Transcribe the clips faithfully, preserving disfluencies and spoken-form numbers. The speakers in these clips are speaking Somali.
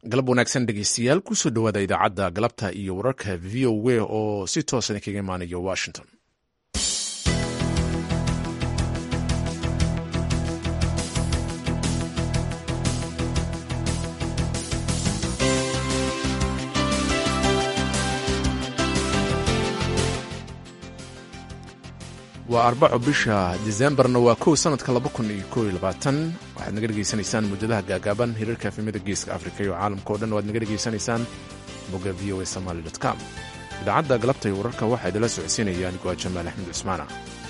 galab wanaagsan dhegeystayaal kusoo dhowaada idaacadda galabta iyo wararka v o a oo si toosan kaga imaanaya washington. waa arbaco bisha disembarna waa kow sanadka laba kun iyo kow iyo labaatan waxaad naga dhegaysanaysaan muddadaha gaagaaban hirarka efemada geeska afrika iyo caalamka o dhan waad naga dhegaysanaysaan bogga v o a somaly dot com. idaacadda galabta iyo wararka waxaa idinla socodsiinayaan go'a jamaal axmed cusmaana.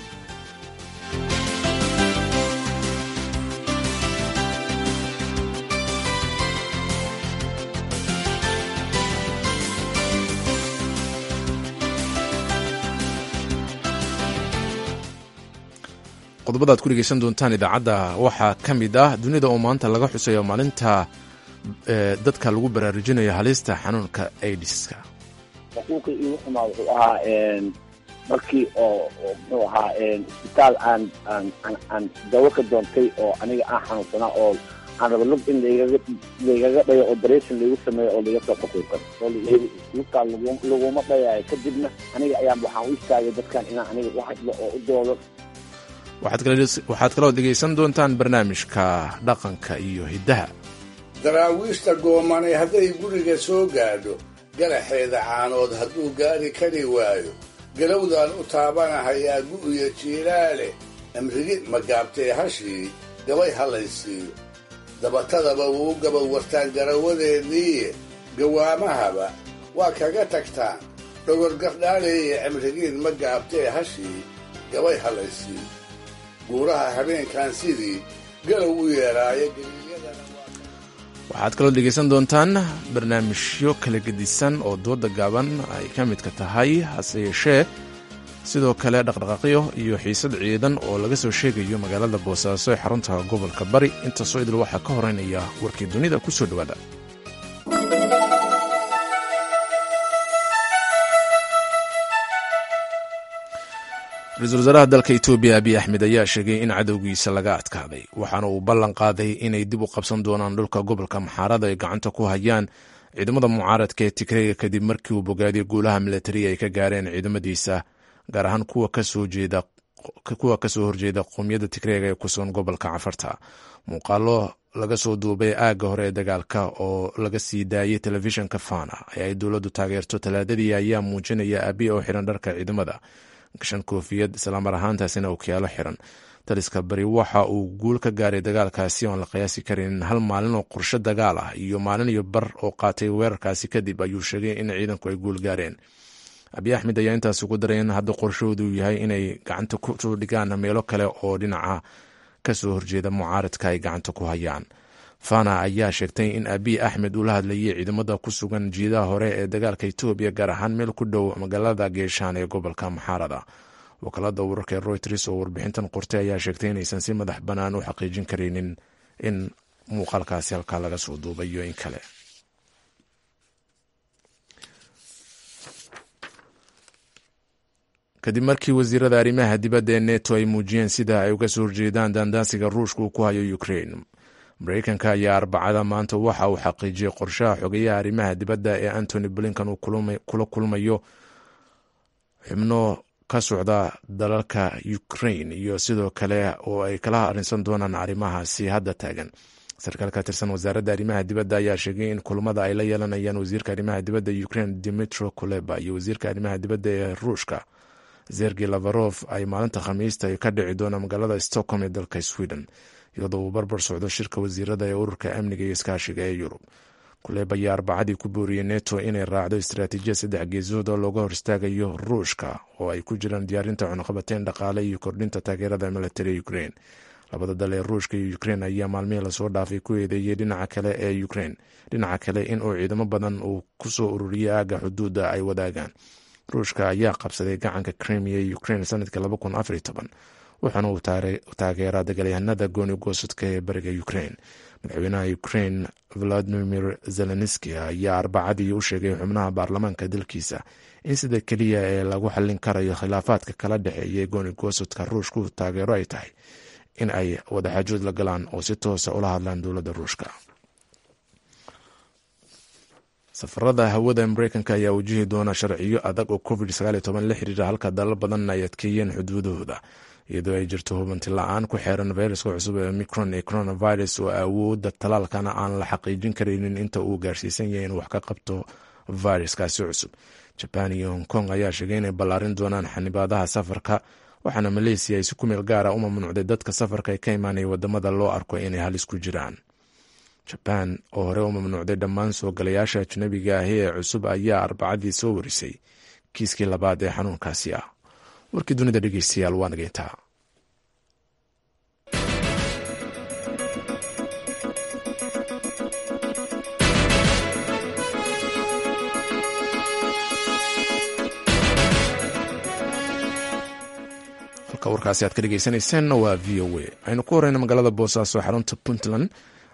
qodobada ad ku dhegeysan doontaan idaacadda waxaa ka mid ah dunida oo maanta laga xusayo maalinta dadka lagu baraarujinayo halista xanuunka aidiska. xuquuqii igu xumaa wuxuu ahaa markii oo muxuu ahaa isbitaal aan aan aan dawo ka doontay oo aniga aan xanuunsanaa oo aan raba lug in lagaga lagaga dhayo operation lagu sameeyo oo laga soo xuquuqan oo lugtaa laguma dhayayo kadibna aniga ayaan waxaan u istaagay dadkan inaan aniga u hadlo oo u doodo. waxaad kaloo dhegaysan doontaan barnaamijka dhaqanka iyo hiddaha. daraawiishta goomanay hadday guriga soo gaadho galaxeeda caanood hadduu gaari kari waayo galowdaan u taabanahayaa gu'ya jiilaale amrigi ma gaabtee hashii gabay hallaysiiyo dabatadaba wuu gabow wartaan garawadeedniiye gawaamahaba waa kaga tagtaan dhogorgardhaaleeye amrigiin ma gaabtee hashii gabay hallaysiiyo guuraha habeenkan sidii galow u yeeraayo waxaad kaloo dhegaysan doontaan barnaamijyo kala gedisan oo dooda gaaban ay ka midka tahay hase yeeshee sidoo kale dhaqdhaqaaqyo iyo xiisad ciidan oo laga soo sheegayo magaalada boosaaso ee xarunta gobolka bari. intaasoo idil waxaa ka horeynaya warkii dunida ku soo dhowaada. ra-iisul wasaaraha dalka etoobiya abiy axmed ayaa sheegay in cadowgiisa laga adkaaday waxaana uu ballan qaaday inay dib u qabsan doonaan dhulka gobolka maxaarada ay gacanta ku hayaan ciidamada mucaaradka ee tigreega kadib markii uu bogaadiyey guulaha milatariga ay ka gaareen ciidamadiisa gaar ahaan kuwa kasoo horjeeda qowmiyadda tigreega ee kusugan gobolka cafarta. muuqaalo laga soo duubay aagga hore ee dagaalka oo laga sii daayey telefishinka fana ee ay dowladdu taageerto talaadadii ayaa muujinaya abiy oo xiran dharka ciidamada gashan koofiyad islaamar ahaantaasina okyaalo xiran. taliska bari waxa uu guul ka gaaray dagaalkaasi oon la qiyaasi karin hal maalin oo qorshe dagaal ah iyo maalin iyo bar oo qaatay weerarkaasi kadib ayuu sheegay in ciidanku ay guul gaareen. abiy axmed ayaa intaas ugu daray in hadda qorshahoodu yahay inay gacanta ku soo dhigaan meelo kale oo dhinaca kasoo horjeeda mucaaradka ay gacanta ku hayaan. fana ayaa sheegtay in abiy axmed uu la hadlayay ciidamada ku sugan jiidaha hore ee dagaalka etoobiya gaar ahaan meel ku dhow magaalada geeshaan ee gobolka maxaarada. wakaalada wararka ee royters oo warbixintan qortay ayaa sheegtay inaysan si madax bannaan u xaqiijin karaynin in muuqaalkaasi halkaa laga soo duubay iyo in kale. kadib markii wasiirada arrimaha dibadda ee neto ay muujiyeen sida ay uga soo horjeedaan daandaansiga ruushka uu ku hayo ukraine, mareykanka ayaa arbacada maanta waxa uu xaqiijiyey qorshaha xogeyaha arrimaha dibadda ee antony blinkan uu kula kulmayo xubno ka socda dalalka ukraine iyo sidoo kale oo ay kala arrinsan doonaan arrimahaasi hadda taagan. sarkaal ka tirsan wasaaradda arrimaha dibadda ayaa sheegay in kulamada ay la yeelanayaan wasiirka arrimaha dibadda ukraine dimitro kuleba iyo wasiirka arrimaha dibadda ee ruushka sergey lavarov ay maalinta khamiista ka dhici doona magaalada stockholm ee dalka sweden, iyadoo uu barbar socdo shirka wasiirada ee ururka amniga iyo iskaashiga ee yurub. kuleba ayaa arbacadii ku booriyey neto inay raacdo istaraatiijiyad saddex geesood oo looga hor istaagayo ruushka oo ay ku jiraan diyaarinta cunaqabateyn dhaqaale iyo kordhinta taageerada militari ukraine. labada dal ee ruushka iyo ukraine ayaa maalmihii lasoo dhaafay ku eedeeyey dhinaca kale ee ukraine dhinaca kale in uu ciidamo badan uu ku soo ururiyey aagga xuduudda ay wadaagaan. ruushka ayaa qabsaday gacanka crimea ee ukraine sanadkii laba kun afar iyo toban waxaana uu taageeraa dagaalyahanada gooni goosodka ee bariga ukraine. madaxweynaha ukraine valadimir zelenski ayaa arbacadii u sheegay xubnaha baarlamaanka dalkiisa in sida keliya ee lagu xallin karayo khilaafaadka kala dhexeeya gooni goosodka ruushku taageero ay tahay in ay wadaxaajood la galaan oo si toosa ula hadlaan dowladda ruushka. safarada hawada mareykanka ayaa wajihi doona sharciyo adag oo covid sagaal iyo toban la xiriira, halka dalal badan ay adkeeyeen xuduudahooda iyadoo ay jirto hubanti la-aan ku xeeran fayraska cusub ee omicron ee coronavirus oo awoodda talaalkana aan la xaqiijin karaynin inta uu gaarsiisan yahay in wax ka qabto viruskaasi cusub. Jaban iyo Hong Kong ayaa sheegay inay ballaarin doonaan xanibaadaha safarka, waxaana Malaysia ay si ku meel gaara u mamnuucday dadka safarka ee ka imaanaya wadamada loo arko inay halis ku jiraan. Jaban oo hore u mamnuucday dhammaan soo galayaasha ajnabiga ahi ee cusub ayaa arbacadii soo warisay kiiskii labaad ee xanuunkaasi ah. warkii dunida dhegeystayaal waa nageyntaa. halka warkaasi aad ka dhegeysanayseen waa v o a. aynu ku horeyna magaalada boosaaso xarunta puntland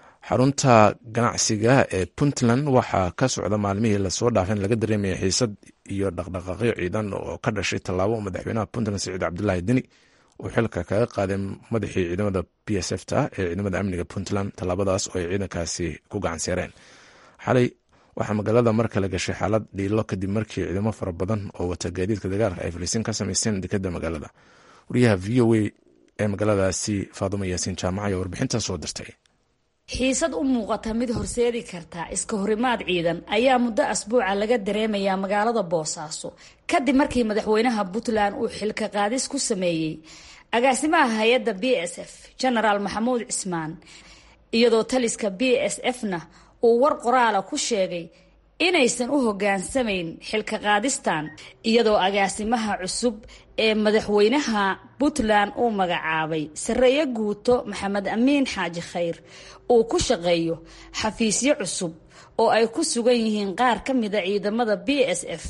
xarunta ganacsiga ee puntland waxaa ka socda maalmihii lasoo dhaafeen laga dareemaya xiisad iyo dhaqdhaqaaqyo ciidan oo ka dhashay tallaabo madaxweynaha puntland siciid cabdulaahi deni uu xilka kaga qaaday madaxii ciidamada b s f ta ee ciidamada amniga puntland. tallaabadaas oo ay ciidankaasi ku gacanseereen xalay waxaa magaalada mar kale gashay xaalad dhiilo kadib markii ciidamo fara badan oo wata gaadiidka dagaalka ay fariisin ka sameysteen dekada magaalada. wariyaha v o a ee magaaladaasi faadumo yaasiin jaamac ayaa warbixinta soo dirtay. xiisad u muuqata mid horseedi karta iska horimaad ciidan ayaa muddo asbuuca laga dareemayaa magaalada boosaaso kadib markii madaxweynaha puntland uu xilka qaadis ku sameeyey agaasimaha hay-adda b s f genaraal maxamuud cismaan, iyadoo taliska b s f na uu war qoraala ku sheegay inaysan u hogaansamayn xilka qaadistan, iyadoo agaasimaha cusub ee madaxweynaha puntland uu magacaabay sareeye guuto maxamed amiin xaaji khayr uu ku shaqeeyo xafiisyo cusub oo ay ku sugan yihiin qaar ka mida ciidamada b s f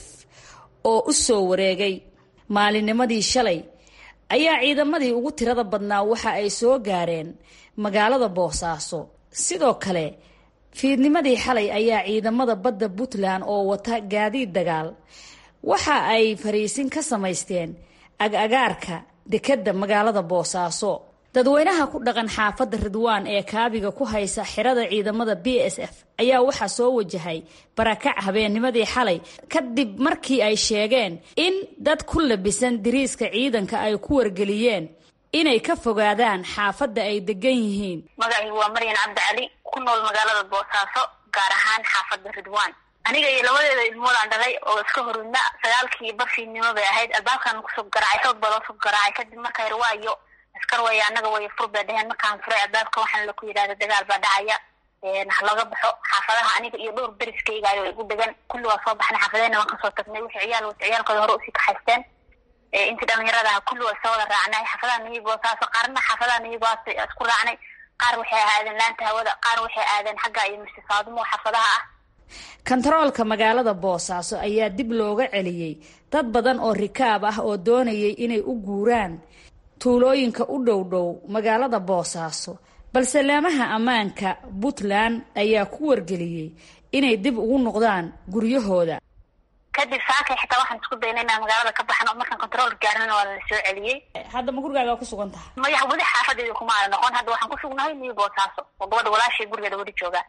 oo u soo wareegay. maalinnimadii shalay ayaa ciidamadii ugu tirada badnaa waxa ay soo gaareen magaalada boosaaso. sidoo kale fiidnimadii xalay ayaa ciidamada badda puntland oo wata gaadiid dagaal waxa ay fariisin ka samaysteen ag-agaarka dekadda magaalada boosaaso. dadweynaha ku dhaqan xaafadda ridwaan ee kaabiga ku haysa xirada ciidamada b s f ayaa waxaa soo wajahay barakac habeennimadii xalay kadib markii ay sheegeen in dad ku labisan diriiska ciidanka ay ku wargeliyeen inay ka fogaadaan xaafadda ay degan yihiin. magacaygu waa maryan cabdi cali, ku nool magaalada boosaaso, gaar ahaan xaafadda ridwaan. aniga iyo labadeeda ilmoodaan dhalay oo iska horudna sagaalkii barfiidnimo bay ahayd. albaabkan kusoo garaacay, xoog baa loo soo garaacay. kadib marka irwaayo askar way anaga way fur bay dhaheen. markaan furay albaabka waxaan la ku yidhahda dagaal baa dhacaya, ha laga baxo. xaafadaha aniga iyo dhowr beriskayga ayo igu degan, kulli waa soo baxnay. xaafadeena waan kasoo tagnay. wixii ciyaal wata ciyaalkooda hore usii kaxaysteen. intii dhalinyaradaha kulli waa soo wada raacnay. xaafadaha niyi boosaaso, qaarna xaafadaha niyi boos isku raacnay. qaar waxay aadeen laanta hawada, qaar waxay aadeen xagga iyo mise faadumo xaafadaha ah. kantaroolka magaalada boosaaso ayaa dib looga celiyey dad badan oo rikaab ah oo doonayay inay u guuraan tuulooyinka u dhow dhow magaalada boosaaso, balse laamaha ammaanka puntland ayaa ku wargeliyey inay dib ugu noqdaan guryahooda. kadib saakay xitaa waxaan isku daynay inaan magaalada ka baxno, markaan control gaarnana waa la soo celiyey. hadda ma gurigaaga ku sugan tahay? maya, weli xaafadeeda kuma aana noqon. hadda waxaan ku sugnahay niyo boosaaso oo gabadha walaashay gurigeeda weli joogaa.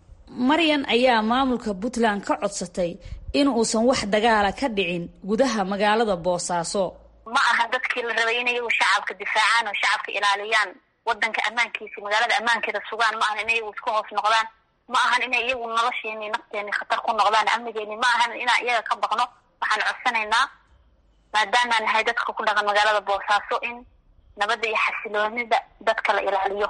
maryan ayaa maamulka puntland ka codsatay in uusan wax dagaala ka dhicin gudaha magaalada boosaaso. ma aha dadkii la rabay inay shacabka difaacaan oo shacabka ilaaliyaan, wadanka ammaankiisa, magaalada ammaankeeda sugaan. ma ahan inay isku hoos noqdaan, ma ahan inay iyagu nolosheeni nafteeni khatar ku noqdaan, amnigeeni ma ahan inaan iyaga ka baqno. waxaan codsanaynaa maadaamaan nahay dadka ku dhaqan magaalada boosaaso in nabadda iyo xasiloonida dadka la ilaaliyo.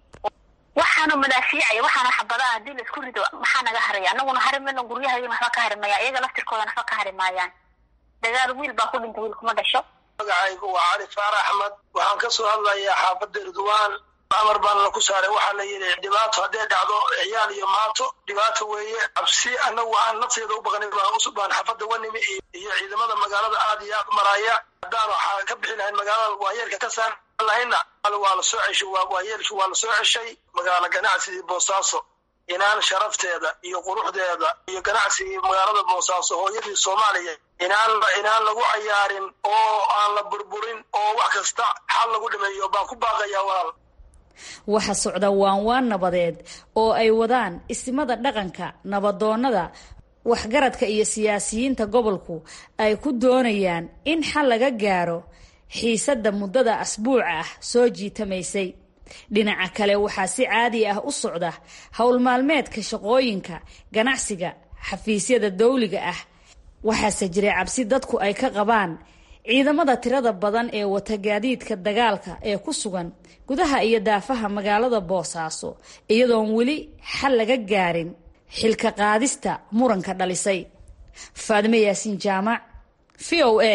waxaanu madaafiicaya, waxaana xabadaha hadii la isku rido maxaa naga haraya? anaguna harimano, guryahaygana waxba ka harimaya, iyaga laftirkoodana waxba ka harimaayaan. dagaal wiil baa ku dhintay, wiil kuma dhasho. magacaygu waa cali faarax axmed, waxaan ka soo hadlayaa xaafadda ridwaan. amar baan la ku saaray. waxaa la yidhi dhibaato hadday dhacdo ciyaal iyo maato dhibaato weeye. cabsi anagu aan nafteeda u baqnay baan usubaan xaafadda wanimi iyo ciidamada magaalada aad iyo aad maraya. haddaan waxaa ka bixi lahayn magaalada waayeelka ka saar lahayna waa la soo ceshay. waayeelki waa la soo ceshay. magaalo ganacsigii boosaaso inaan sharafteeda iyo quruxdeeda iyo ganacsigii magaalada boosaaso, hooyadii soomaaliya, inaan inaan lagu cayaarin oo aan la burburin oo wax kasta xal lagu dhameeyo baan ku baaqayaa walaal. waxa socda waan waan nabadeed oo ay wadaan isimada dhaqanka, nabadoonada, waxgaradka iyo siyaasiyiinta gobolku ay ku doonayaan in xal laga gaaro xiisadda muddada asbuuca ah soo jiitamaysay. dhinaca kale waxaa si caadi ah u socda howl maalmeedka shaqooyinka ganacsiga xafiisyada dawliga ah. waxaase jiray cabsi dadku ay ka qabaan ciidamada tirada badan ee wata gaadiidka dagaalka ee ku sugan gudaha iyo daafaha magaalada Boosaaso iyadoon weli xal laga gaarin xilka qaadista muranka dhalisay. Faadime Yaasin Jaamac, V O A.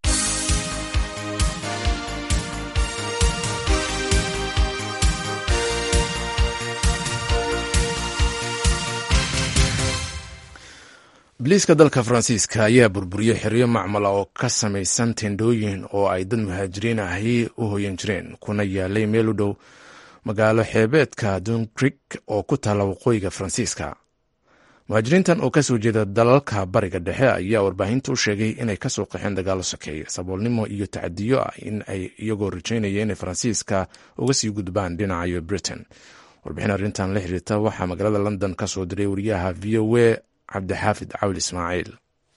Booliiska dalka Faransiiska ayaa burburiyay xeryo macmala oo ka samaysan tendooyin oo ay dad muhaajiriin ahi u hoyan jireen kuna yaalay meel u dhow magaalo xeebeedka Dunkirk oo ku taala waqooyiga Faransiiska. muhaajiriintan oo kasoo jeeda dalalka bariga dhexe ayaa warbaahinta u sheegay inay kasoo qaxeen dagaalo sokeeye, saboolnimo iyo tacadiyo ah in ay iyagoo rajaynaya inay Faransiiska uga sii gudbaan dhinaca Britain. warbixin arrintan la xiriirta waxaa magaalada London ka soo diray wariyaha V O A cabdixaafid cawil ismaaciil.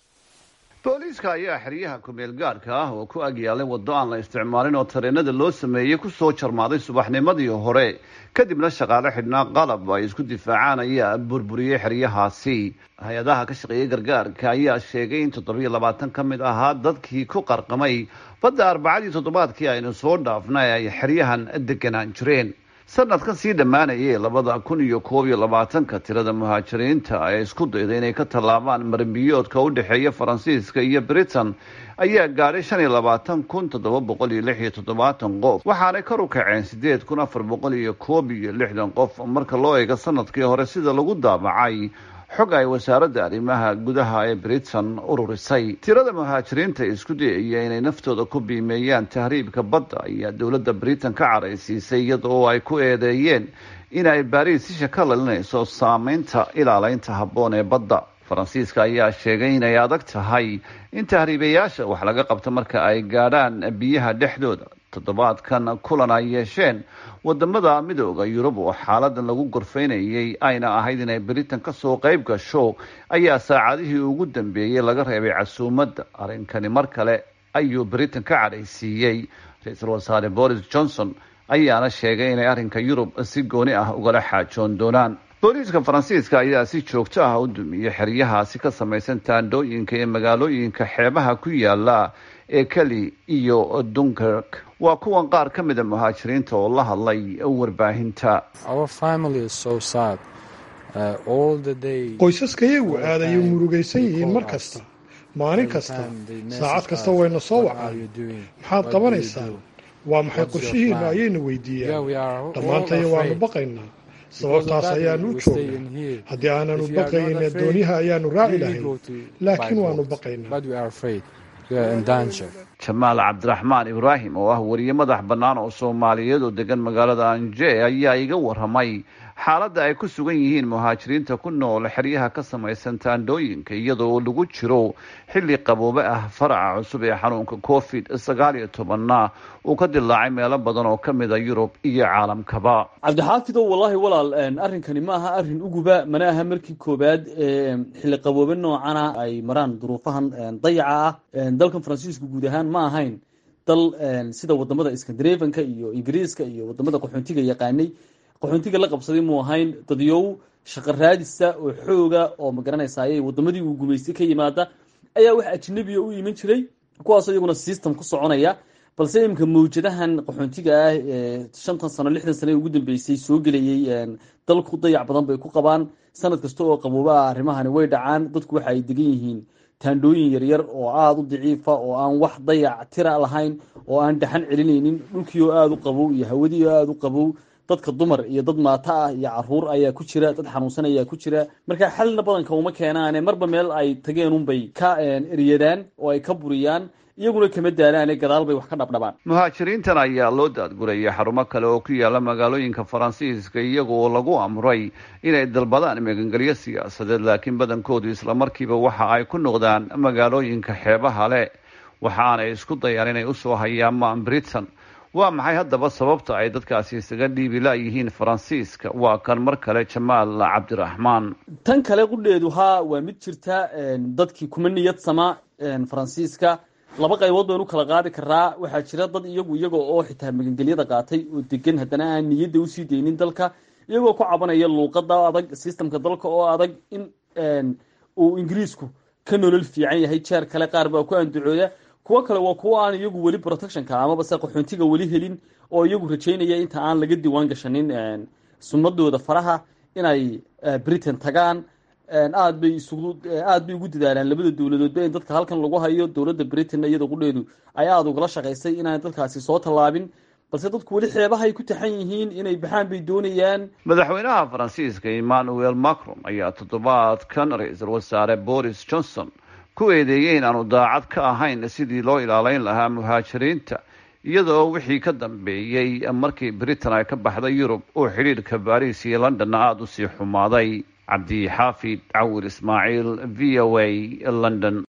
booliiska ayaa xeryaha kumeel gaarka ah oo ku agyaalay waddo aan la isticmaalin oo tareenada loo sameeyey ku soo jarmaaday subaxnimadii hore, kadibna shaqaale xidhnaa qalab ay isku difaacaan ayaa burburiyey xeryahaasi. hay-adaha ka shaqeeyay gargaarka ayaa sheegay in toddobiyo labaatan ka mid ahaa dadkii ku qarqamay badda arbacadii toddobaadkii aynu soo dhaafnay ay xeryahan deganaan jireen. sanadkan sii dhammaanayay labada kun iyo koob iyo labaatanka tirada muhaajiriinta ee isku dayday inay ka tallaabaan marinbiyoodka u dhexeeya Faransiiska iyo Britain ayaa gaadhay shan iyo labaatan kun toddoba boqol iyo lix iyo toddobaatan qof, waxaanay kor u kaceen sideed kun afar boqol iyo koob iyo lixdan qof marka loo eego sanadkii hore sida lagu daabacay xog ay wasaaradda arrimaha gudaha ee Britain ururisay. tirada muhaajiriinta isku dayaya inay naftooda ku biimeeyaan tahriibka badda ayaa dowladda Britain ka caraysiisay iyadoo ay ku eedeeyeen inay Paris si shaka lalinayso saameynta ilaaleynta habboon ee badda. Faransiiska ayaa sheegay inay adag tahay in tahriibayaasha wax laga qabto marka ay gaadhaan biyaha dhexdooda. toddobaadkan kulan ay yeesheen wadamada midooda Yurub oo xaaladan lagu gorfeynayay ayna ahayd inay Britain ka soo qayb gasho ayaa saacadihii ugu dambeeyay laga reebay casuumadda. arrinkani mar kale ayuu Britain ka cadhaysiiyey. ra-iisul wasaare Boris Johnson ayaana sheegay inay arrinka Yurub si gooni ah ugala xaajoon doonaan. booliiska Faransiiska ayaa si joogto ah u dumiyay xeryahaasi ka samaysan taandooyinka ee magaalooyinka xeebaha ku yaala ee Calais iyo Dunkirk. waa kuwan qaar ka mid ah muhaajiriinta oo la hadlay warbaahinta. qoysaskayagu aad ayay murugaysan yihiin mar kasta, maalin kasta, saacad kasta wayna soo wacaan. maxaad qabanaysaan? waa maxay qorshihiinna ayayna weydiiyaan. dhammaantaya waanu baqaynaa, sababtaas ayaanu u joognaa. haddii aananu baqayn dooniyaha ayaanu raaci lahayn, laakiin waanu baqaynaa. jamaal cabdiraxmaan ibraahim oo ah wariye madax bannaan oo Soomaaliyeed oo degan magaalada Angers ayaa iga waramay xaaladda ay ku sugan yihiin muhaajiriinta ku nool xeryaha ka samaysan taandooyinka iyadoo lagu jiro xilli qaboobe ah. faraca cusub ee xanuunka covid sagaal iyo toban uu ka dilaacay meelo badan oo ka mid ah Yurub iyo caalamkaba. cabdixaafidow wallaahi walaal arrinkani ma aha arrin uguba, mana aha markii koobaad xilli qaboobe noocana ay maraan duruufahan dayaca ah. dalkan Faransiisku guud ahaan ma ahayn dal sida wadamada Scandinavian-ka iyo Ingiriiska iyo wadamada qaxoontiga yaqaanay qaxoontiga la qabsaday muu ahayn dadyow shaqo raadisa oo xooga oo magaranaysa ay wadamadii uu gumaystay ka yimaada ayaa wax ajnabi u iman jiray, kuwaas iyaguna system ku soconaya. balse imka mawjadahan qaxoontiga ah ee shantan sano lixdan sano ugu dambeysay soo galayay dalku dayac badan bay ku qabaan. sanad kasta oo qabooba arrimahani way dhacaan. dadku waxa ay degan yihiin taandooyin yaryar oo aad u daciifa oo aan wax dayac tira lahayn oo aan dhaxan celinaynin. dhulkii oo aad u qabow iyo hawadii oo aad u qabow. dadka dumar iyo dad maata ah iyo caruur ayaa ku jira, dad xanuunsan ayaa ku jira. marka xalna badanka uma keenaane marba meel ay tageen unbay ka eryadaan oo ay ka buriyaan, iyaguna kama daalaane gadaal bay wax ka dhabdhabaan. muhaajiriintan ayaa loo daadguraya xarumo kale oo ku yaala magaalooyinka Faransiiska iyagoo lagu amray inay dalbadaan magangelyo siyaasadeed, laakiin badankoodu isla markiiba waxa ay ku noqdaan magaalooyinka xeebaha leh, waxaanay isku dayaan inay usoo hayaamaan Britain. waa maxay haddaba sababta ay dadkaasi isaga dhiibi laayihiin faransiiska? waa kan mar kale Jamaal Cabdiraxmaan. tan kale qudheedu haa waa mid jirta dadkii kuma niyad sama faransiiska laba qaybood baynu kala qaadi karaa. waxaa jira dad iyagu iyaga oo xitaa magangelyada qaatay oo degan haddana aan niyadda usii deynin dalka, iyagoo ku cabanaya luuqada adag, systemka dalka oo adag, in uu ingiriisku ka nolol fiican yahay. jeer kale qaar baa ku andacooda, kuwo kale waa kuwo aan iyagu weli protectionka amaba se qaxoontiga weli helin, oo iyagu rajaynaya inta aan laga diiwaan gashanin sumadooda faraha inay Britain tagaan. aad bay isugu aad bay ugu dadaalaan labada dawladoodba in dadka halkan lagu hayo. dawladda Britain iyada qudheedu ay aad ugala shaqaysay inaan dadkaasi soo tallaabin, balse dadku weli xeebaha ay ku taxan yihiin inay baxaan bay doonayaan. madaxweynaha Faransiiska Emmanuel Macron ayaa toddobaadkan ra-iisul wasaare Boris Johnson ku eedeeyay in aanu daacad ka ahayn sidii loo ilaaleyn lahaa muhaajiriinta, iyadoo wixii ka dambeeyey markii Britain ay ka baxday Yurub oo xidhiidhka Paris iyo London aad u sii xumaaday. cabdi xaafid cawir ismaaciil, v o a, London.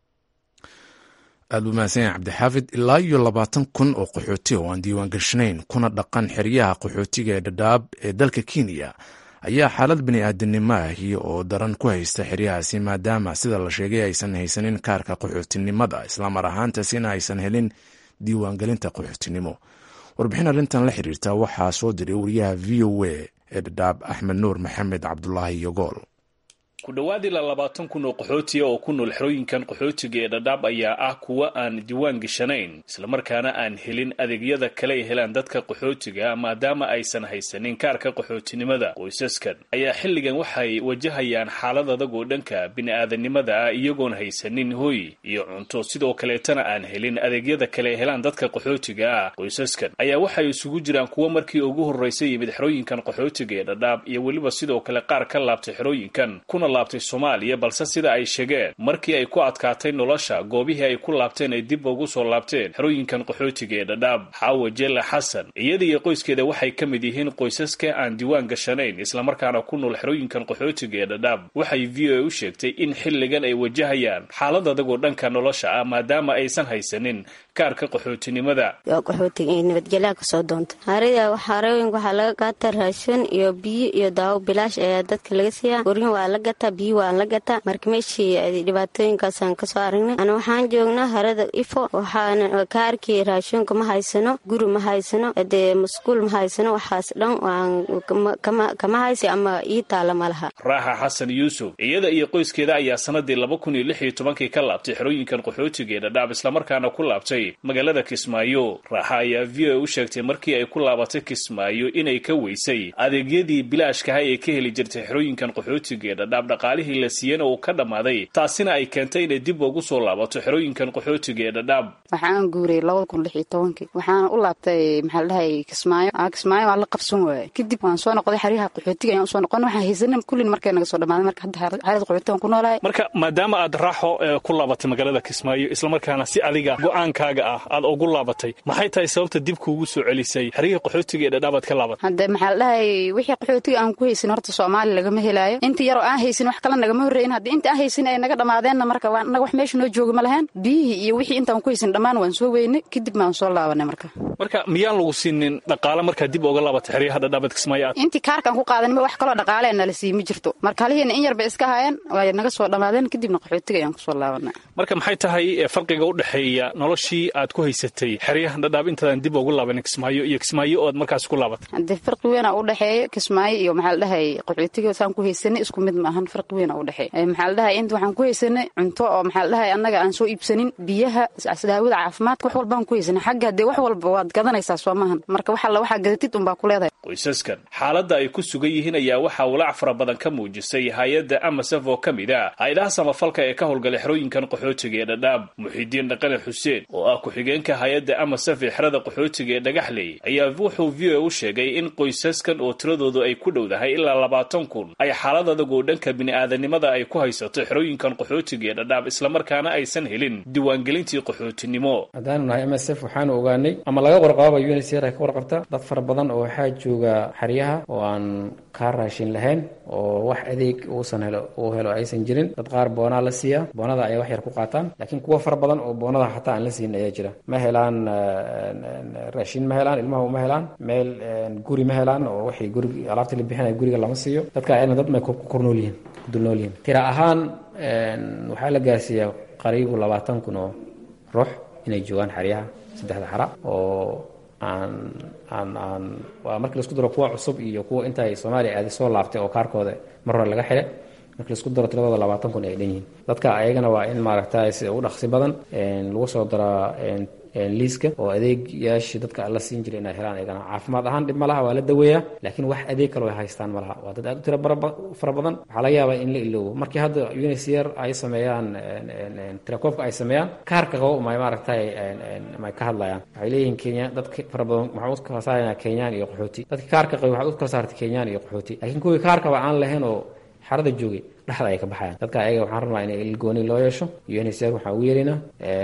aada u mahadsan cabdixaafid. ilaa iyo labaatan kun oo qaxooti oo aan diiwaan gashanayn kuna dhaqan xeryaha qaxootiga ee dhadhaab ee dalka Kenya ayaa xaalad bini aadanimo ahi oo daran ku haysta xeryahaasi, maadaama sida la sheegay aysan haysanin kaarka qaxootinimada, islamar ahaantaasina aysan helin diiwaangelinta qaxootinimo. warbixin arrintan la xiriirta waxaa soo diray wariyaha v o a ee dhadhaab Axmed Nuur Maxamed Cabdulaahi Yogool. ku dhowaad ilaa labaatan kun oo qaxootiya oo ku nool xerooyinkan qaxootiga ee dhadhaab ayaa ah kuwa aan diiwaan gashanayn, islamarkaana aan helin adeegyada kale ay helaan dadka qaxootiga maadaama aysan haysanin kaarka qaxootinimada. qoysaskan ayaa xilligan waxay wajahayaan xaalad adag oo dhanka bini-aadanimada ah, iyagoon haysanin hoy iyo cunto, sidoo kaleetana aan helin adeegyada kale ay helaan dadka qaxootiga ah. qoysaskan ayaa waxay isugu jiraan kuwa markii ugu horreysay yimid xerooyinkan qaxootiga ee dhadhaab iyo weliba sidoo kale qaar ka laabtay xerooyinkan kuna laabtay Soomaaliya, balse sida ay sheegeen markii ay ku adkaatay nolosha goobihii ay ku laabteen ay dib ugu soo laabteen xerooyinkan qaxootiga ee dhadhaab. Xaawo Jelle Xasan iyada iyo qoyskeeda waxay ka mid yihiin qoysaska aan diiwaan gashanayn islamarkaana ku nool xerooyinkan qaxootiga ee dhadhaab. waxay v o a u sheegtay in xilligan ay wajahayaan xaalad adag oo dhanka nolosha ah maadaama aysan haysanin kaarka qaxootinimada. qaxootiga ee nabadgelyo ka soo doonta harida waxaarooyin waxa laga qaataa raashin iyo biyo iyo daawo bilaash ayaa dadka laga siiyaa. warin waa la gataa, biyo waa la gataa. marka meeshii dhibaatooyinkaasaan kasoo aragnay. ana waxaan joognaa harada ifo, waxaan kaarkii raashinka ma haysano, guri ma haysano, dee masquul ma haysano, waxaas dhan waan kama haysi ama ii taala ma laha. Raaxa Xasan Yuusuf iyada iyo qoyskeeda ayaa sanadii laba kun iyo lix iyo tobankii ka laabtay xerooyinkan qaxootiga ee dhadhaab islamarkaana ku laabtay magaalada Kismaayo. Raaxa ayaa v o a u sheegtay markii ay ku laabatay Kismaayo inay ka weysay adeegyadii bilaashka ah ee ka heli jirtay xerooyinkan qaxootiga ee dhadhaab, dhaqaalihii la siiyana uu ka dhammaaday, taasina ay keentay inay dib ugu soo laabato xerooyinkan qaxootiga ee dhadhaab. waxaan guuray laba kun iyo lix iyo tobankii waxaana u laabtay maxaa la dhahay Kismaayo. aa Kismaayo waa la qabsan waayay, kadib waan soo noqday xeryaha qaxootiga ayaan soo noqon. waxaan haysanay kullin markay naga soo dhamaaday, marka hadda xerada qaxootiga ku noolahay. marka maadaama aad raaxo ku laabatay magaalada Kismaayo islamarkaana si adiga go'aankaaga ah aad ugu laabatay, maxay tahay sababta dib kuugu soo celisay xeryaha qaxootiga ee dhadhaab aad ka laabatay? hadda maxaa la dhahay wixii qaxootiga aan ku haysan horta Soomaali lagama helaayo. inta yar oo aan haysan wax kale nagama horreeyeen. hadda inta aan haysan ay naga dhamaadeenna marka waa naga wax meesha noo jooga ma lahayn. biyihii iyo wixii intaan ku haysan dhammaan waan soo weynay, kadib maan soo laabanay. marka marka miyaan lagu siinin dhaqaale markaa dib uga laabatay xeryaha dhadhaab Kismaayo? intii kaarkaan ku qaadanay wax kaloo dhaqaale nala sii ma jirto. marka halihiina in yarba iska hayeen way naga soo dhamaadeen, kadibna qaxootiga ayaan ku soo laabanay. marka maxay tahay farqiga u dhaxeeya noloshii aad ku haysatay xeryaha dhadhaab intaan dib ugu laabanay Kismaayo iyo Kismaayo oo aad markaas ku laabatay? hadda farqi weyn u dhaxeeya Kismaayo iyo maxaa la dhahay qaxootiga saan ku haysanay isku mid ma ahan. farqi weyn u dhaxeeya maxaa la dhahay inta waxaan ku haysanay cunto oo maxaa la dhahay annaga aan soo iibsanin, biyaha, daawada, caafimaadka, wax walba aan ku haysanay. xagga hadee wax walba waad gadanaysaa soo maahan. marka waxa la waxa gadatid un baa ku leedahay. qoysaskan xaaladda ay ku sugan yihiin ayaa waxaa walaac fara badan ka muujisay hay-adda Amasaf oo ka mid ah hay'adaha samafalka ee ka howlgalay xerooyinkan qaxootiga ee dhadhaab. Muxiidiin Dhaqane Xuseen oo ah ku-xigeenka hay-adda Amasaf ee xerada qaxootiga ee Dhagaxley ayaa wuxuu v o a u sheegay in qoysaskan oo tiradoodu ay ku dhowdahay ilaa labaatan kun ay xaalad adag oo dhanka bini'aadanimada ay ku haysato xerooyinkan qaxootiga ee dhadhaab islamarkaana aysan helin diiwaangelintii qaxootinimo. haddaanu nahay M S F waxaanu ogaanay ama laga laga warqababa U N H C R ay ka warqabta dad fara badan oo waxaa jooga xeryaha oo aan kaa raashin lahayn oo wax adeeg uusan helo uu helo aysan jirin. dad qaar boonaa la siiya, boonada ayaa wax yar ku qaataan, laakiin kuwa fara badan oo boonada xataa aan la siin ayaa jira. ma helaan raashin, ma helaan ilmaha, uma helaan meel guri, ma helaan oo waxay guriga alaabta la bixinaya guriga lama siiyo. dadka ayagana dad may ku kornool yihiin, ku dulnool yihiin. tira ahaan waxaa la gaarsiiyaa qariibu labaatan kun oo ruux inay joogaan xeryaha saddexda xara oo aan aan aan waa markii laisku daro kuwa cusub iyo kuwa intay Soomaaliya aadi soo laabtay oo kaarkooda mar hore laga xidhay, markii laisku daro tiradooda labaatan kun ay dhan yihiin. dadka ayagana waa in maaragtay sida ugu dhaqsi badan lagu soo daraa liiska oo adeegyaashii dadka alla siin jiray inay helaan. ayagana caafimaad ahaan dhib ma laha, waa la daweeyaa, laakiin wax adeeg kale ay haystaan ma laha. waa dad aad u tiro fara badan, waxaa laga yaabaa in la iloobo. markii hadda U N H C R ay sameeyaan tirakoobka ay sameeyaan, kaarka qabo may maaragtay may ka hadlayaan. waxay leeyihiin Kenya dadka fara badan waxaa u kala saarayna Kenyaan iyo qaxooti. dadka kaarka qabo waxaa u kala saartay Kenyaan iyo qaxooti, laakiin kuwii kaarkaba aan lahayn oo xarada joogay dhexda ay ka baxayaan. dadka ayaga waxaan rabnaa in ilgooni loo yeesho. U N H C R waxaan ugu yeelinaa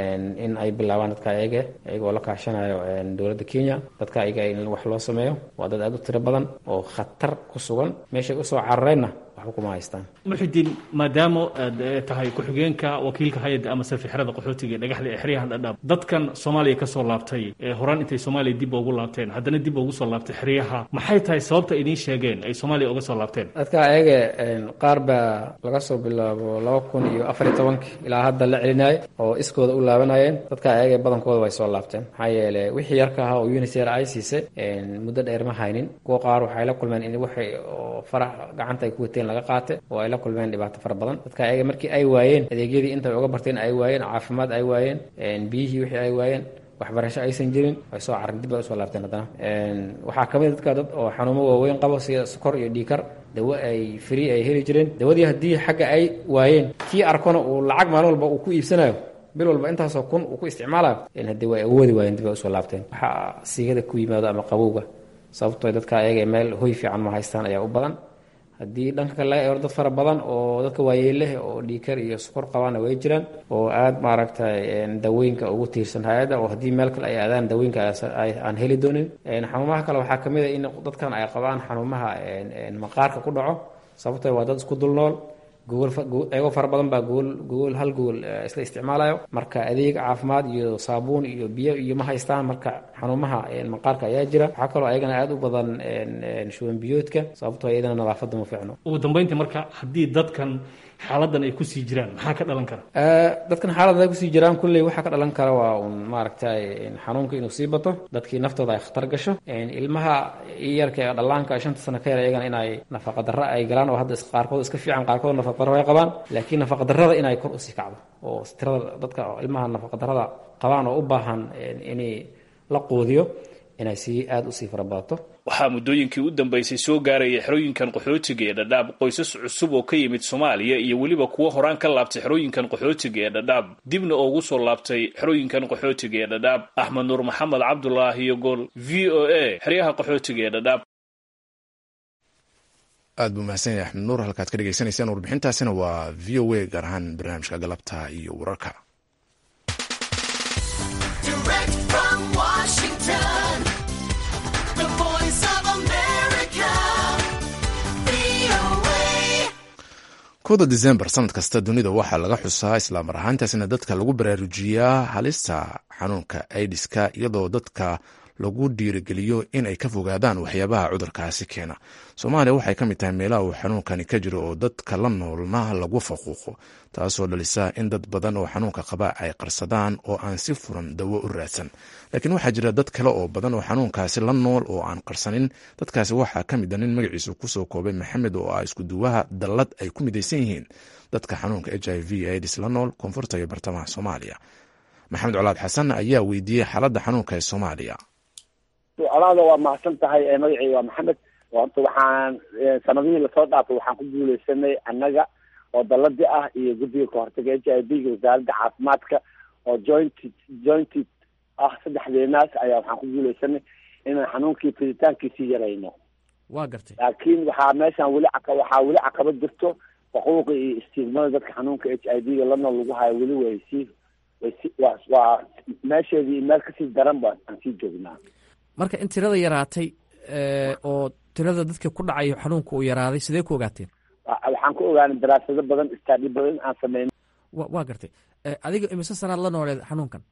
in ay bilaabaan dadka ayaga ayagoo la kaashanayo dowladda Kenya. dadka ayaga in wax loo sameeyo waa dad aad u tiro badan oo khatar ku sugan, meeshay usoo carareenna waxba kuma haystaan. muxudiin, maadaama aad tahay ku-xigeenka wakiilka hay-adda ama safixrada qaxootiga ee dhagaxda ee xeryahan dhadhaab, dadkan Soomaaliya ka soo laabtay ee horaan intay Soomaaliya dib ugu laabteen haddana dib ugu soo laabtay xeryaha, maxay tahay sababta idiin sheegeen ay Soomaaliya uga soo laabteen? dadka ayaga qaar baa laga soo bilaabo laba kun iyo afar iyo tobankii ilaa hadda la celinayay oo iskooda u laabanayeen. dadka ayaga badankooda way soo laabteen, maxaa yeelay wixii yarka ahaa oo U N H C R ay siisay muddo dheer ma haynin. kuwa qaar waxay la kulmeen in waxay oo farax gacanta ay ku wateen laga qaatay oo ay la kulmeen dhibaato fara badan. dadka ayaga markii ay waayeen adeegyadii intay uga barteen ay waayeen, caafimaad ay waayeen, biyihii wixii ay waayeen, waxbarasho aysan jirin, way soo carareen, dib ay usoo laabteen. haddana waxaa kamid dadka dad oo xanuumo waaweyn qabo sida sokor iyo dhiikar, dawo ay free ay heli jireen. dawadii haddii xagga ay waayeen, kii arkona uu lacag maalin walba uu ku iibsanayo, bil walba intaasoo kun uu ku isticmaalayo, haddii way awoodi waayeen dib ay usoo laabteen. waxaa siigada ku yimaado ama qabowga, sababtoo dadka ayaga meel hoy fiican ma haystaan ayaa u badan. haddii dhanka kale laga eego dad fara badan oo dadka waayeeleh oo dhiikar iyo sokor qabaana way jiraan oo aad maaragtay dawooyinka ugu tiirsan hay-adda, oo haddii meel kale ay aadaan dawooyinka aan heli doonin. xanuumaha kale waxaa kamid a in dadkan ay qabaan xanuumaha maqaarka ku dhaco, sababtoo waa dad isku dul nool, ayagoo fara badan baa gogol hal gogol isla isticmaalayo. marka adeeg caafimaad iyo saabuun iyo biyo iyo ma haystaan. marka xanuumaha maqaarka ayaa jira. waxaa kaloo ayagana aad u badan shuban biyoodka, sababtoo iyadana nadaafadda ma fiicno. ugu dambeyntii, marka haddii dadkan xaaladan ay kusii jiraan maxaa ka dhalan kara? dadkan xaaladan ay kusii jiraan kulley waxaa ka dhalan kara waa un maaragtay xanuunka inuu sii bato, dadkii naftooda ay khatar gasho, ilmaha yarka ee dhallaanka shanta sano ka yar iyagana inay nafaqa darro ay galaan oo hadda qaarkood iska fiican, qaarkood nafaqa darro ay qabaan, laakiin nafaqa darrada inay kor usii kacdo oo tirada dadka ilmaha nafaqa darrada qabaan oo u baahan inay la quudiyo inay sii aad usii farabadato. waxaa muddooyinkii u dambaysay soo gaaraya xerooyinkan qaxootiga ee dhadhaab qoysas cusub oo ka yimid Soomaaliya iyo weliba kuwa horaan ka laabtay xerooyinkan qaxootiga ee dhadhaab dibna ugu soo laabtay xerooyinkan qaxootiga ee dhadhaab. Axmed Nuur Maxamed Cabdullaahi iyo Gol, V O A, xeryaha qaxootiga ee dhadhaab. aad buu mahadsan yahay Axmed Nuur. halkaad ka dhegaysanaysaan warbixintaasina waa V O A, gaar ahaan barnaamijka galabta iyo wararka. kowda December sanad kasta dunida waxaa laga xusaa islaamar ahaantaasina dadka lagu baraarujiyaa halista xanuunka aidiska, iyadoo dadka lagu dhiirigeliyo in ay ka fogaadaan waxyaabaha cudurkaasi keena. Soomaaliya waxay ka mid tahay meelaha uu xanuunkani ka jiro oo dadka la noolna lagu faquuqo, taasoo dhalisa in dad badan oo xanuunka qaba ay qarsadaan oo aan si furan dawo u raadsan. laakiin waxaa jira dad kale oo badan oo xanuunkaasi la nool oo aan qarsanin. dadkaasi waxaa ka mid a nin magaciisu kusoo koobay Maxamed oo ah isku duwaha dallad ay ku midaysan yihiin dadka xanuunka H I V AIDS la nool koonfurta iyo bartamaha Soomaaliya. Maxamed Colaad Xasan ayaa weydiiyey xaaladda xanuunka ee Soomaaliya. alaada waa mahadsan tahay. magacii waa Maxamed. horta waxaan sanadihii lasoo dhaafay waxaan ku guuleysanay annaga oo dalladii ah iyo guddiga kahortaga H I V ga wasaaradda caafimaadka oo joint joint ah saddexdeenaas ayaa waxaan ku guuleysanay inaan xanuunkii fiditaankiisii yarayno. waa gartay. laakiin waxaa meeshaan weli caq waxaa weli caqabad jirto xuquuqa iyo istiigmada dadka xanuunka H I V ga la nool lagu hayo weli way sii waa waa meesheedii meel kasii daran ba aan sii joognaa. marka in tirada yaraatay oo tirada dadka ku dhacayo xanuunka uu yaraaday sidee ku ogaateen? waxaan ku ogaanay daraasado badan istaadi badan aan sameyn. wa waa gartay. adiga imise sanaad la nooleed xanuunkan?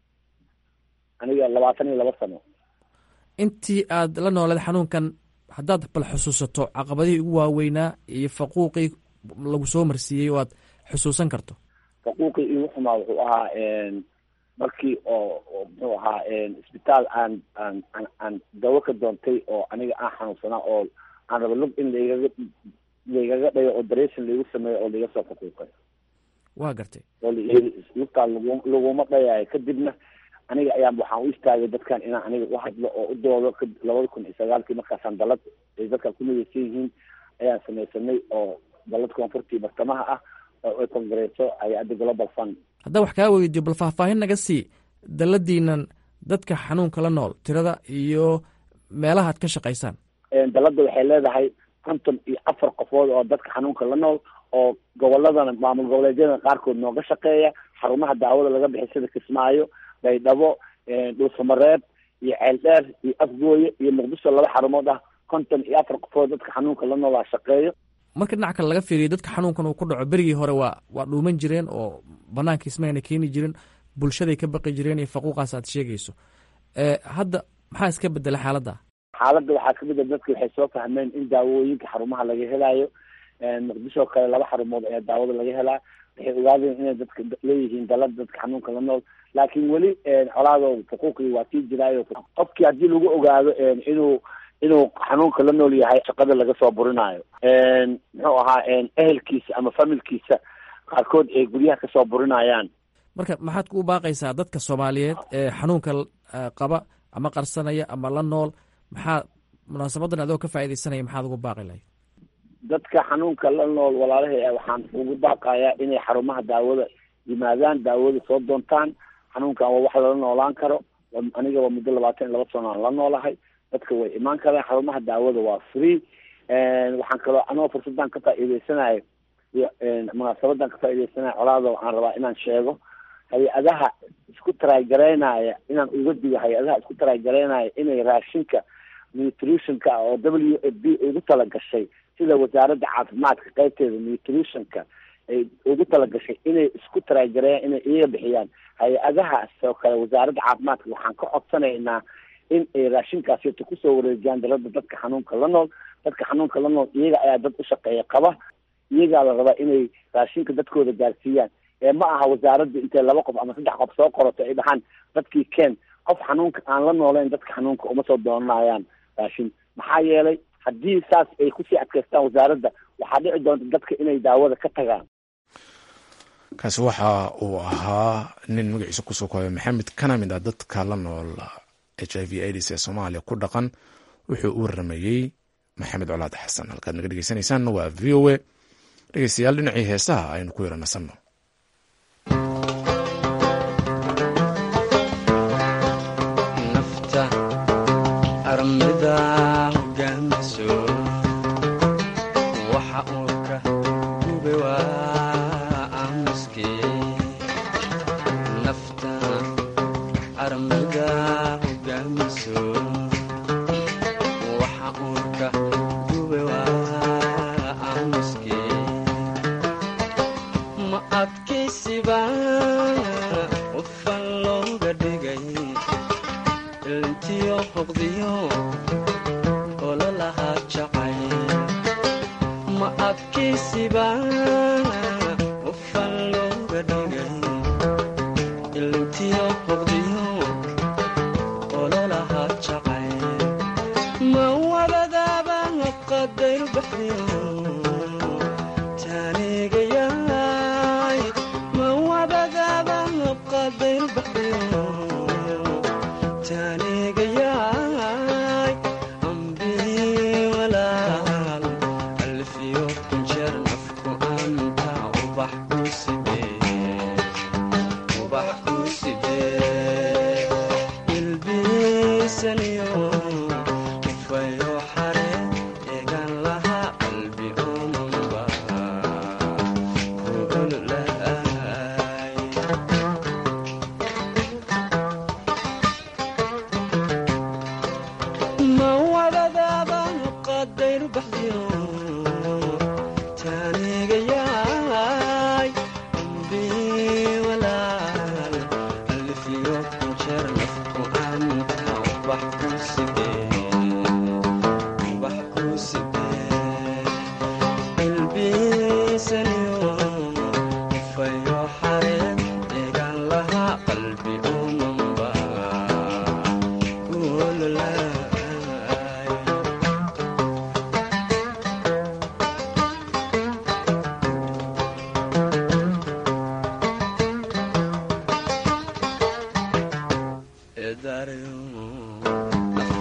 aniga labaatan iyo laba sano. intii aad la nooleed xanuunkan haddaad bal xusuusato caqabadihii ugu waaweynaa iyo faquuqii lagu soo marsiiyey oo aad xusuusan karto? faquuqii igu xumaa wuxuu ahaa markii oo muxuu ahaa isbitaal aan aan aan aan dawo ka doontay oo aniga aan xanuunsanaa oo aan raba lug in laigaga laigaga dhayo operation laigu sameeyo oo laiga soo faquuqay. waa gartay. oo lugtaa lagu laguma dhayayo kadibna aniga ayaan waxaan u istaagay dadkan inaan aniga u hadlo oo u doodo labada kun iyo sagaalkii markaasaan dalad ay dadkan ku midaysan yihiin ayaan samaysanay oo dalad koonfurtii bartamaha ah oo ay kongareeso hay-adda global fund. haddaan wax kaa weydiyo bal faahfaahin naga sii daladiinan dadka xanuunka la nool tirada iyo meelaha ad ka shaqaysaan. dalada waxay leedahay konton iyo afar qofood oo dadka xanuunka la nool oo goboladana maamul goboleedyada qaarkood nooga shaqeeya, xarumaha daawada laga bixi sida Kismaayo, Baydhabo, Dhuusamareeb iyo Ceeldheer iyo Afgooye iyo Muqdisho laba xarumood ah. konton iyo afar qofood dadka xanuunka la nool aa shaqeeyo. marka dhinaca kale laga fiiriyo dadka xanuunkan uu ku dhaco berigii hore waa waa dhuuman jireen oo banaanka ismayna keeni jirin, bulshaday ka baqi jireen iyo faquuqaas aad sheegayso. hadda maxaa iska bedela xaaladda? xaaladda waxaa ka bedela dadka waxay soo fahmeen in daawooyinka xarumaha laga helayo. muqdisho kale laba xarumood ayaa daawada laga helaa. waxay ogaadeen inay dadka leeyihiin dalada dadka xanuunka la nool, laakiin weli colaado faquuqii waa sii jiraayo. qofkii haddii lagu ogaado inuu inuu xanuunka la nool yahay shaqada laga soo burinaayo, muxuu ahaa ehelkiisa ama familkiisa qaarkood ay guryaha kasoo burinayaan. marka maxaad ku baaqaysaa dadka Soomaaliyeed ee xanuunka qaba ama qarsanaya ama la nool? maxaa munaasabadan adoo ka faa'iidaysanaya maxaad ugu baaqi lahayd? dadka xanuunka la nool walaalahay waxaan ugu baaqayaa inay xarumaha daawada yimaadaan, daawada soo doontaan. xanuunkan waa wax lala noolaan karo. aniga waa muddo labaatan iyo laba sano aan la noolahay. dadka way imaan karaan, xarumaha daawada waa free. waxaan kaloo anoo fursadan ka faa'iidaysanayo munaasabadan ka faa'iidaysanayo colaado aan rabaa inaan sheego hay-adaha isku taraygaraynaya inaan uga digo hay-adaha isku taraygaraynaya inay raashinka nutritionka ah oo W F P ugu talagashay sida wasaaradda caafimaadka qaybteeda nutritionka ay ugu talagashay inay isku taraygareeyaan inay iyaga bixiyaan. hay-adahaas oo kale wasaaradda caafimaadka waxaan ka codsanaynaa in ay raashinkaasito kusoo wareejiyaan dalada dadka xanuunka la nool. dadka xanuunka la nool iyaga ayaa dad u shaqeeya qaba, iyagaa la rabaa inay raashinka dadkooda gaarsiiyaan. ee ma aha wasaaradda intay laba qof ama saddex qof soo qorato ay dhahaan dadkii keen. qof xanuunka aan la nooleyn dadka xanuunka uma soo doonanayaan raashin. maxaa yeelay haddii saas ay kusii adkaystaan wasaaradda waxaa dhici doonta dadka inay daawada ka tagaan. kaasi waxa uu ahaa nin magaciisa kusoo koobay maxamed kana mid ah dadka la nool h i v aids ee Soomaaliya ku dhaqan. wuxuu u waramayey maxamed colaad xasan. halkaad naga dhegeysanaysaan waa v o a. dhegeystayaal dhinacii heesaha aynu ku yaranasanno. nafta armida hogaamiso waxa uu ka gube waa aamuskii. nafta armida hogaamiso adkaysiba ufan looga dhigay ilntiyo hoqdiyo ololaha jacay. ma adkaysiba ufan looga dhigay ilntiyo hoqdiyo ololaha jacay. ma wadadaaba qadayr baxdiyo taanigaya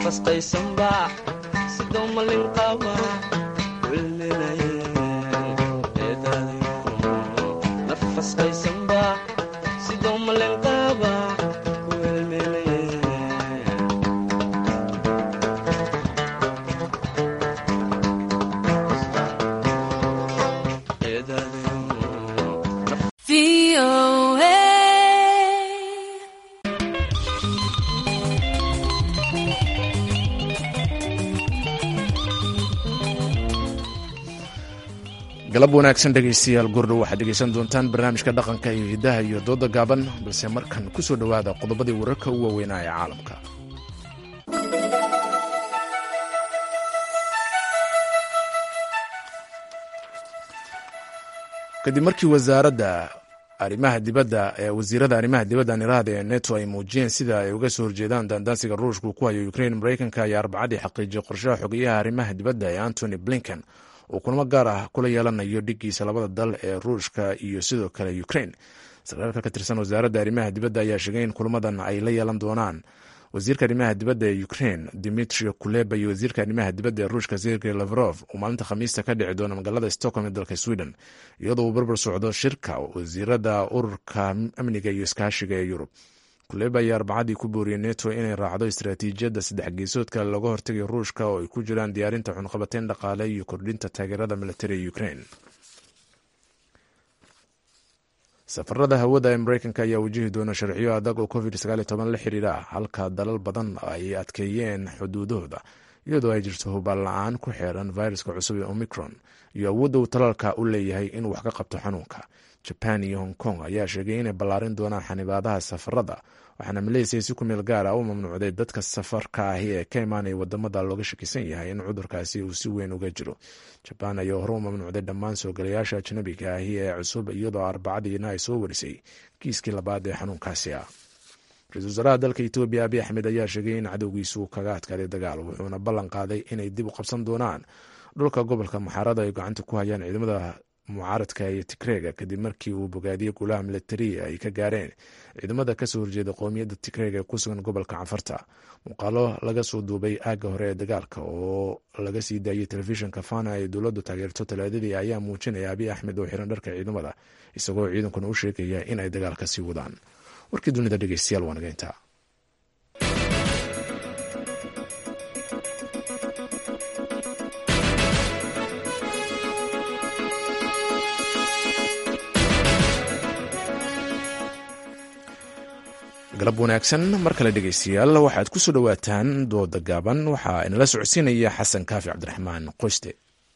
nafas qaysanba sidoo malin qaba welminaye eedaadayo nafas qaysanba sidoo malin qaba welminaye galab wanaagsan dhegaystayaal gurdhow waxaad dhegaysan doontaan barnaamijka dhaqanka iyo hiddaha iyo dooda gaaban balse markan ku soo dhowaada qodobadii wararka u waaweynaa ee caalamka. kadib markii wasaaradda arrimaha dibadda ee wasiirada arrimaha dibadda niraada ee neto ay muujiyeen sida ay uga soo horjeedaan daandaansiga ruushku ku hayo ukraine, maraykanka ayaa arbacadii xaqiijiyay qorshaha xogeyaha arrimaha dibadda ee antony blinken uu kulamo gaar ah kula yeelanayo dhiggiisa labada dal ee ruushka iyo sidoo kale ukraine. sarkaalka ka tirsan wasaaradda arrimaha dibadda ayaa sheegay in kulamadan ay la yeelan doonaan wasiirka arrimaha dibadda ee ukraine dimitri kuleba iyo wasiirka arrimaha dibadda ee ruushka sergey lavrov uu maalinta khamiista ka dhici doono magaalada stockholm ee dalka sweden, iyadoo uu barbar socdo shirka wasiirada ururka amniga iyo iskaashiga ee yurub. kuleba ayaa arbacadii ku booriyey neto inay raacdo istaraatiijiyadda saddex geesoodka looga hortagay ruushka oo ay ku jiraan diyaarinta cunqabateyn dhaqaale iyo kordhinta taageerada militari ee ukraine. safarada hawada ee maraykanka ayaa wajihi doona sharciyo adag oo covid sagaal iyo toban la xiriira halka dalal badan ay adkeeyeen xuduudahooda iyadoo ay jirto hubaal la-aan ku xeeran viruska cusub ee omicron iyo awoodda uu talaalka u leeyahay inuu wax ka qabto xanuunka. jaban iyo hong kong ayaa sheegay inay ballaarin doonaan xanibaadaha safarada, waxaana maleysay si ku meel gaar ah u mamnuucday dadka safarka ahi ee ka imaanaya wadamada looga shakisan yahay in cudurkaasi uu si weyn uga jiro. jabaan ayaa hore u mamnuucday dhammaan soo galayaasha ajnabiga ahi ee cusub, iyadoo arbacadiina ay soo warisay kiiskii labaad ee xanuunkaasi ah. ra-iisul wasaaraha dalka etoobiya abiy axmed ayaa sheegay in cadowgiisu kaga adkaaday dagaal, wuxuuna ballan qaaday inay dib u qabsan doonaan dhulka gobolka maxaarada ay gacanta ku hayaan ciidamada mucaaradka iyo tigreega kadib markii uu bogaadiyey golaha militariya ay ka gaareen ciidamada kasoo horjeeda qowmiyadda tigreega ee ku sugan gobolka canfarta. muuqaalo laga soo duubay aagga hore ee dagaalka oo laga sii daayey telefishinka fana ee dowladdu taageerto talaadadii ayaa muujinaya abiy axmed oo xiran dharka ciidamada, isagoo ciidankuna u sheegaya in ay dagaalka sii wadaan. warkii dunida dhegeystayaal waa naga intaa. galab wanaagsan mar kale dhegeystayaal, waxaad ku soo dhowaataan dooda gaaban. waxaa inala socodsiinaya xasan kaafi cabdiraxmaan qoyste.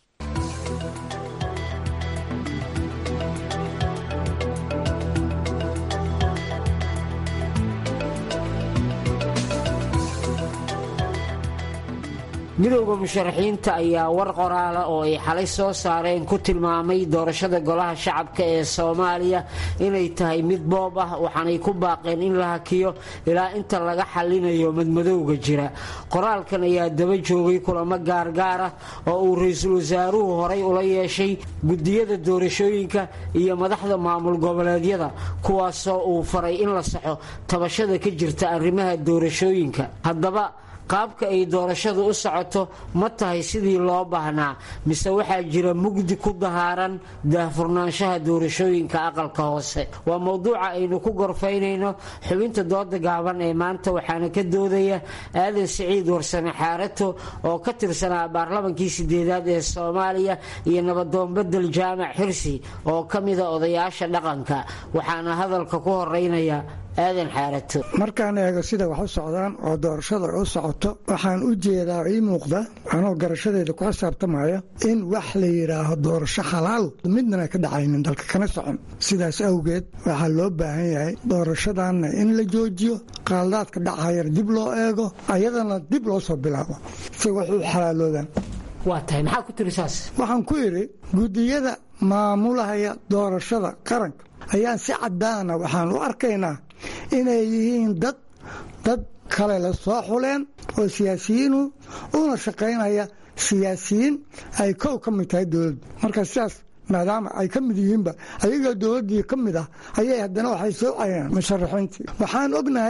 midowda musharaxiinta ayaa war qoraala oo ay xalay soo saareen ku tilmaamay doorashada golaha shacabka ee soomaaliya inay tahay mid boob ah, waxaanay ku baaqeen in la hakiyo ilaa inta laga xalinayo madmadowga jira. qoraalkan ayaa daba joogay kulamo gaargaar ah oo uu ra-iisul wasaaruhu horay ula yeeshay gudiyada doorashooyinka iyo madaxda maamul goboleedyada, kuwaasoo uu faray in la saxo tabashada ka jirta arrimaha doorashooyinka. haddaba qaabka ay doorashadu u socoto ma tahay sidii loo baahnaa, mise waxaa jira mugdi ku dahaaran daahfurnaanshaha doorashooyinka aqalka hoose? waa mowduuca aynu ku gorfaynayno xubinta dooda gaaban ee maanta, waxaana ka doodaya aadan siciid warsame xaarato oo ka tirsanaa baarlamankii sideedaad ee soomaaliya iyo nabadoon bedel jaamac xirsi oo ka mida odayaasha dhaqanka, waxaana hadalka ku horeynaya aadan xaarato. markaan eego sida wax u socdaan oo doorashada u socoto, waxaan u jeedaa ii muuqda anoo garashadeeda ku xisaabtamaya in wax la yidhaaho doorasho xalaal midnana ka dhacaynin dalka kana socon. sidaas awgeed waxaa loo baahan yahay doorashadanna in la joojiyo, qaaldaadka dhacayana dib loo eego, ayadana dib loo soo bilaabo si wax u xalaaloodaan. waa tahay maxaa ku tiri saas? waxaan ku idhi gudiyada maamulahaya doorashada qaranka ayaan si cadaana waxaan u arkaynaa inay yihiin dad dad kale la soo xuleen oo siyaasiyiinu una shaqaynaya siyaasiyiin ay kow ka mid tahay dowladdu. marka sidaas maadaama ay ka mid yihiinba ayagoo dowladdii ka mid ah ayay haddana waxay soo cayeen musharaxiintii. waxaan ognahay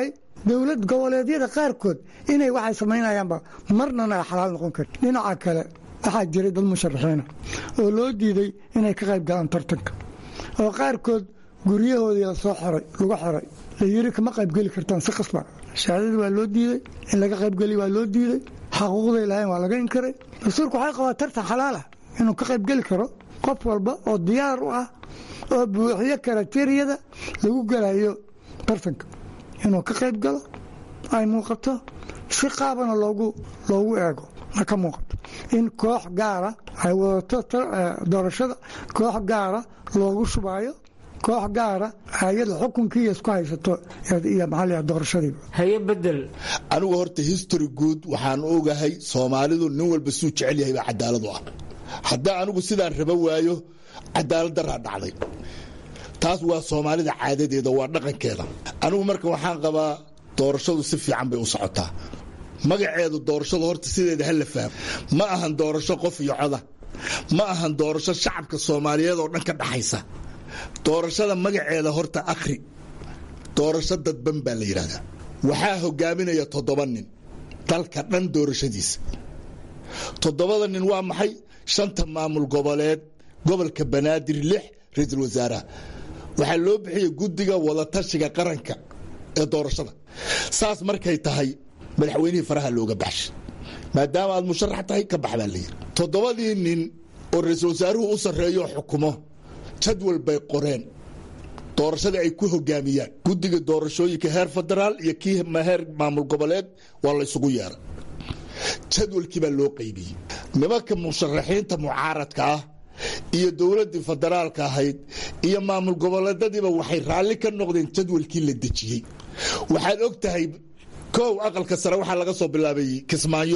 dowlad goboleedyada qaarkood inay waxay samaynayaanba marnana ay xalaal noqon karin. dhinaca kale waxaa jiray dad musharaxiina oo loo diiday inay ka qayb galaan tartanka oo qaarkood guryahoodii la soo xiray lagu xiray la yiri kama qaybgeli kartaan si qasba. shahaadadii waa loo diiday, in laga qaybgeli waa loo diiday, xaquuqday lahayn waa laga inkaray. dastuurku waxay qabaa tartan xalaal ah inuu ka qaybgeli karo qof walba oo diyaar u ah oo buuxiyo karateeriyada lagu galayo tartanka inuu ka qayb galo ay muuqato si qaabana loogu loogu eego ma ka muuqato in koox gaara ay wadato doorashada koox gaara loogu shubaayo koox gaara ayada xukunkii isku haysato iyo maxalliga doorashadii. haye bedel anigu horta history guud waxaan ogahay Soomaalidu nin walba suu jecel yahay baa cadaalad u ah. hadda anigu sidaan raba waayo cadaalad darra dhacday. taas waa Soomaalida caadadeeda waa dhaqankeeda. anigu marka waxaan qabaa doorashadu si fiican bay u socotaa. magaceedu doorashadu horta sideeda hal la fahmo ma ahan doorasho qof iyo coda ma ahan doorasho shacabka Soomaaliyeed oo dhan ka dhaxaysa. doorashada magaceeda horta akhri doorasho dadban baa la yiraahdaa. waxaa hogaaminaya toddoba nin dalka dhan doorashadiisa. toddobada nin waa maxay? shanta maamul goboleed, gobolka Banaadir lix, ra'iisul wasaaraha. waxaa loo bixiyay guddiga wada tashiga qaranka ee doorashada. saas markay tahay madaxweynihii faraha looga baxshay maadaama aad musharax tahay ka baxbaa la yiri. toddobadii nin oo ra'iisul wasaaruhu u sarreeyo xukumo jadwal bay qoreen doorashada ay ku hogaamiyaan. guddiga doorashooyinka heer federaal iyo kii heer maamul goboleed waa la isugu yeeray. jadwalkii baa loo qaybiyey. nimanka musharaxiinta mucaaradka ah iyo dowladii federaalka ahayd iyo maamul goboleedadiiba waxay raalli ka noqdeen jadwalkii la dejiyey. waxaad og tahay koow aqalka sare waxaa laga soo bilaabay Kismaayo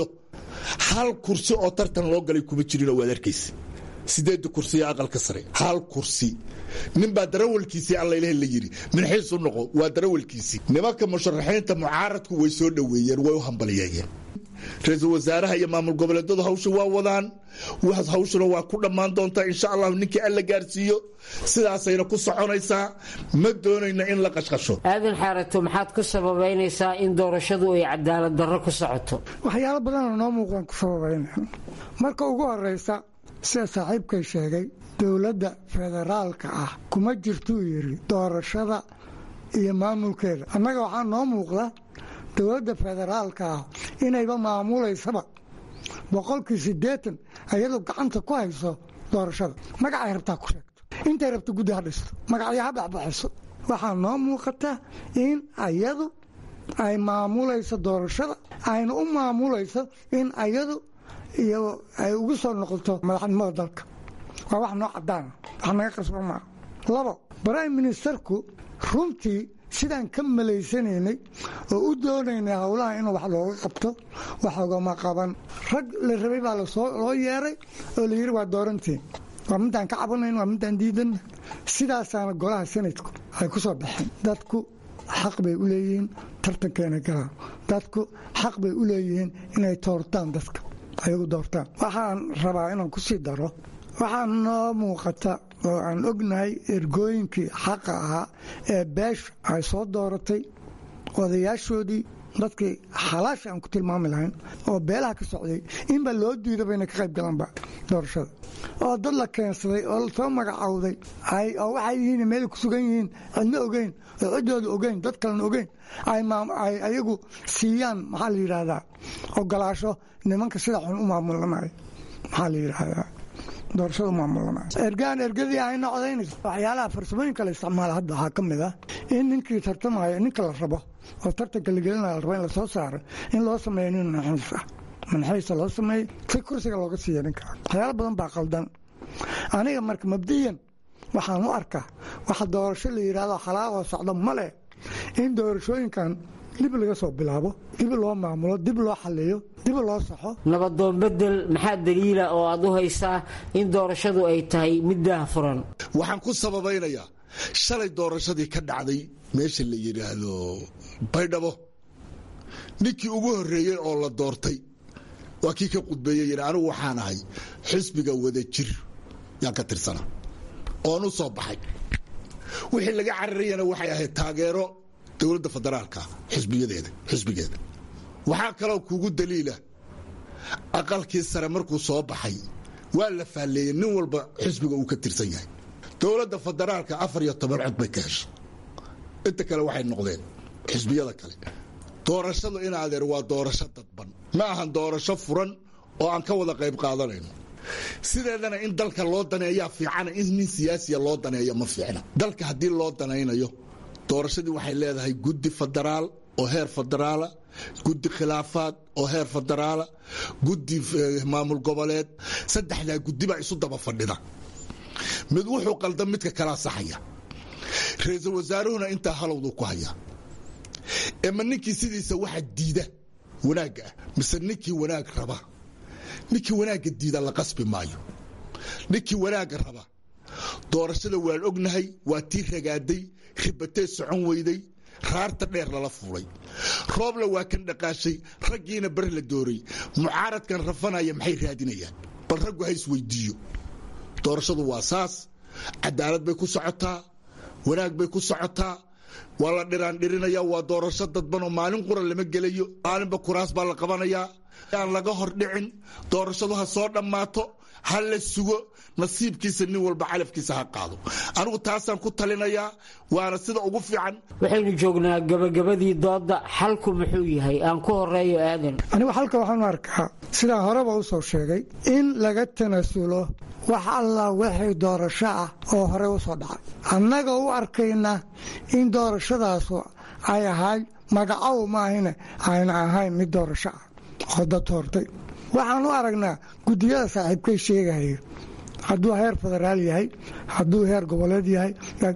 hal kursi oo tartan loo galay kuma jirin oo waad arkaysa. sideed kursi aqalka sare hal kursi nin baa darawalkiisii alla ilaahay la yiri min xiisu noqo waa darawalkiisii. nimanka musharaxiinta mucaaradku way soo dhaweeyeen way u hambaliyeen. ra'iisul wasaaraha iyo maamul goboleedyadu hawsha waa wadaan. wax hawshuna waa ku dhamaan doontaa insha Allah ninkii alla gaarsiiyo sidaasayna ku soconaysaa. ma doonayna in la qashqasho. aadan xaarato maxaad ku sababeynaysaa in doorashadu ay cadaalad darro ku socoto? waxyaalo badan oo noo muuqdaan ku sababeynaa. marka ugu horeysa sida saaxiibkay sheegay dowladda federaalka ah kuma jirtuu yiri doorashada iyo maamulkeeda. annaga waxaa noo muuqda dowladda federaalka ah inayba maamulaysaba boqolkii siddeetan ayadoo gacanta ku hayso doorashada. magacay rabtaa ku sheegto, intay rabto guddi ha dhisto, magacyo ha baxbaxiso. waxaa noo muuqata in ayadu ay maamulayso doorashada ayna u maamulayso in ayadu iyo ay ugu soo noqoto madaxnimada dalka. waa wax noo cadaana wax naga qasban maa. labo prime ministerku runtii sidaan ka malaysanaynay oo u doonaynay howlaha inuu wax looga qabto wax ogama qaban. rag la rabay baa loo yeeray oo la yiri waa doorantiin. waa midaan ka cabanayn, waa midaan diidan. sidaasaana golaha sanadku ay ku soo baxeen. dadku xaq bay u leeyihiin tartankeena galaan. dadku xaq bay u leeyihiin inay toortaan dadka ayagu doortaan. waxaan rabaa inaan ku sii daro waxaa noo muuqata oo aan ognahay ergooyinkii xaqa ahaa ee beesha ay soo dooratay odayaashoodii dadkii xalaasha aan ku tilmaami lahayn oo beelaha ka socday inba loo diidaba inay ka qayb galanba doorashada oo dad la keensaday oo lasoo magacowday oo waxay yihiin meel ku sugan yihiin cidna ogeyn oo ciddooda ogeyn dad kalena ogeyn ay ayagu siiyaan maxaa la yidhaahdaa ogolaasho nimanka sida xun u maamulanaya maxaa la yidhaahdaa doorashada maamulanayo. ergaan ergadii ayna codaynayso waxyaalaha farsamooyinka la isticmaala hadda waxaa ka mid ah in ninkii tartamaya ninka la rabo oo tartanka la gelinayo la rabo in lasoo saaro in loo sameeyo nin manxiis ah manxiisa loo sameeyo si kursiga looga siiya ninka. waxyaalo badan baa qaldan. aniga marka mabdiyan waxaan u arkaa waxa doorasho la yidhaahdo xalaaqoo socdo male in doorashooyinkan dib laga soo bilaabo, dib loo maamulo, dib loo xalliyo, dib loo saxo. nabadoon bedel maxaa daliila oo aad u haysaa in doorashadu ay tahay mid daahfuran? waxaan ku sababaynayaa shalay doorashadii ka dhacday meesha la yidhaahdo Baydhabo ninkii ugu horreeyey oo la doortay waa kii ka qudbeeyey yidhi anigu waxaan ahay xisbiga Wadajir yaan ka tirsanaa oon u soo baxay. wixii laga cararayana waxay ahayd taageero dowladda federaalka xisbiyadeeda xisbigeeda waxaa kaloo kugu daliila aqalkii sare markuu soo baxay waa la faalleeyey nin walba xisbiga uu ka tirsan yahay dowladda federaalka afar iyo toban cod bay ka heshay inta kale waxay noqdeen xisbiyada kale doorashadu in adeer waa doorasho dadban ma ahan doorasho furan oo aan ka wada qayb qaadanayno sideedana in dalka loo daneeyaa fiicana in nin siyaasiya loo daneeyo ma fiicna dalka haddii loo danaynayo doorashadii waxay leedahay guddi federaal oo heer federaala guddi khilaafaad oo heer federaala guddi maamul goboleed saddexdaa guddi baa isu daba fadhida mid wuxuu qaldan midka kala saxaya ra'iisul wasaaruhuna intaa halowdu ku haya ama ninkii sidiisa waxa diida wanaagga mise ninkii wanaag raba ninkii wanaagga diida la qasbi maayo ninkii wanaagga raba doorashada waan ognahay waa tii ragaaday ribatay socon weyday raarta dheer lala fuulay roobla waa kan dhaqaashay raggiina bar la dooray mucaaradkan rafanaya maxay raadinayaan bal raggu ha isweydiiyo doorashadu waa saas cadaalad bay ku socotaa wanaag bay ku socotaa waa la dhiraan dhirinaya waa doorasho dadban oo maalin qura lama gelayo maalinba kuraas baa la qabanayaa aan laga hor dhicin doorashadu ha soo dhammaato ha la sugo nasiibkiisa nin walba calafkiisa ha qaado anigu taasaan ku talinayaa waana sida ugu fiican waxaynu joognaa gabagabadii dooda xalku muxuu yahay aan ku horeeyo aadan anigu xalka waxaan arkaa sidaan horeba u soo sheegay in laga tanasulo wax alla wixii doorasho ah oo hore u soo dhacay annaga u arkayna in doorashadaas ay ahayd magacow maahine ayna ahayn mid doorasho ah oo dad hortay waxaan u aragnaa guddiyada saaxiibkay sheegaya hadduu heer federaal yahay hadduu heer goboleed yahay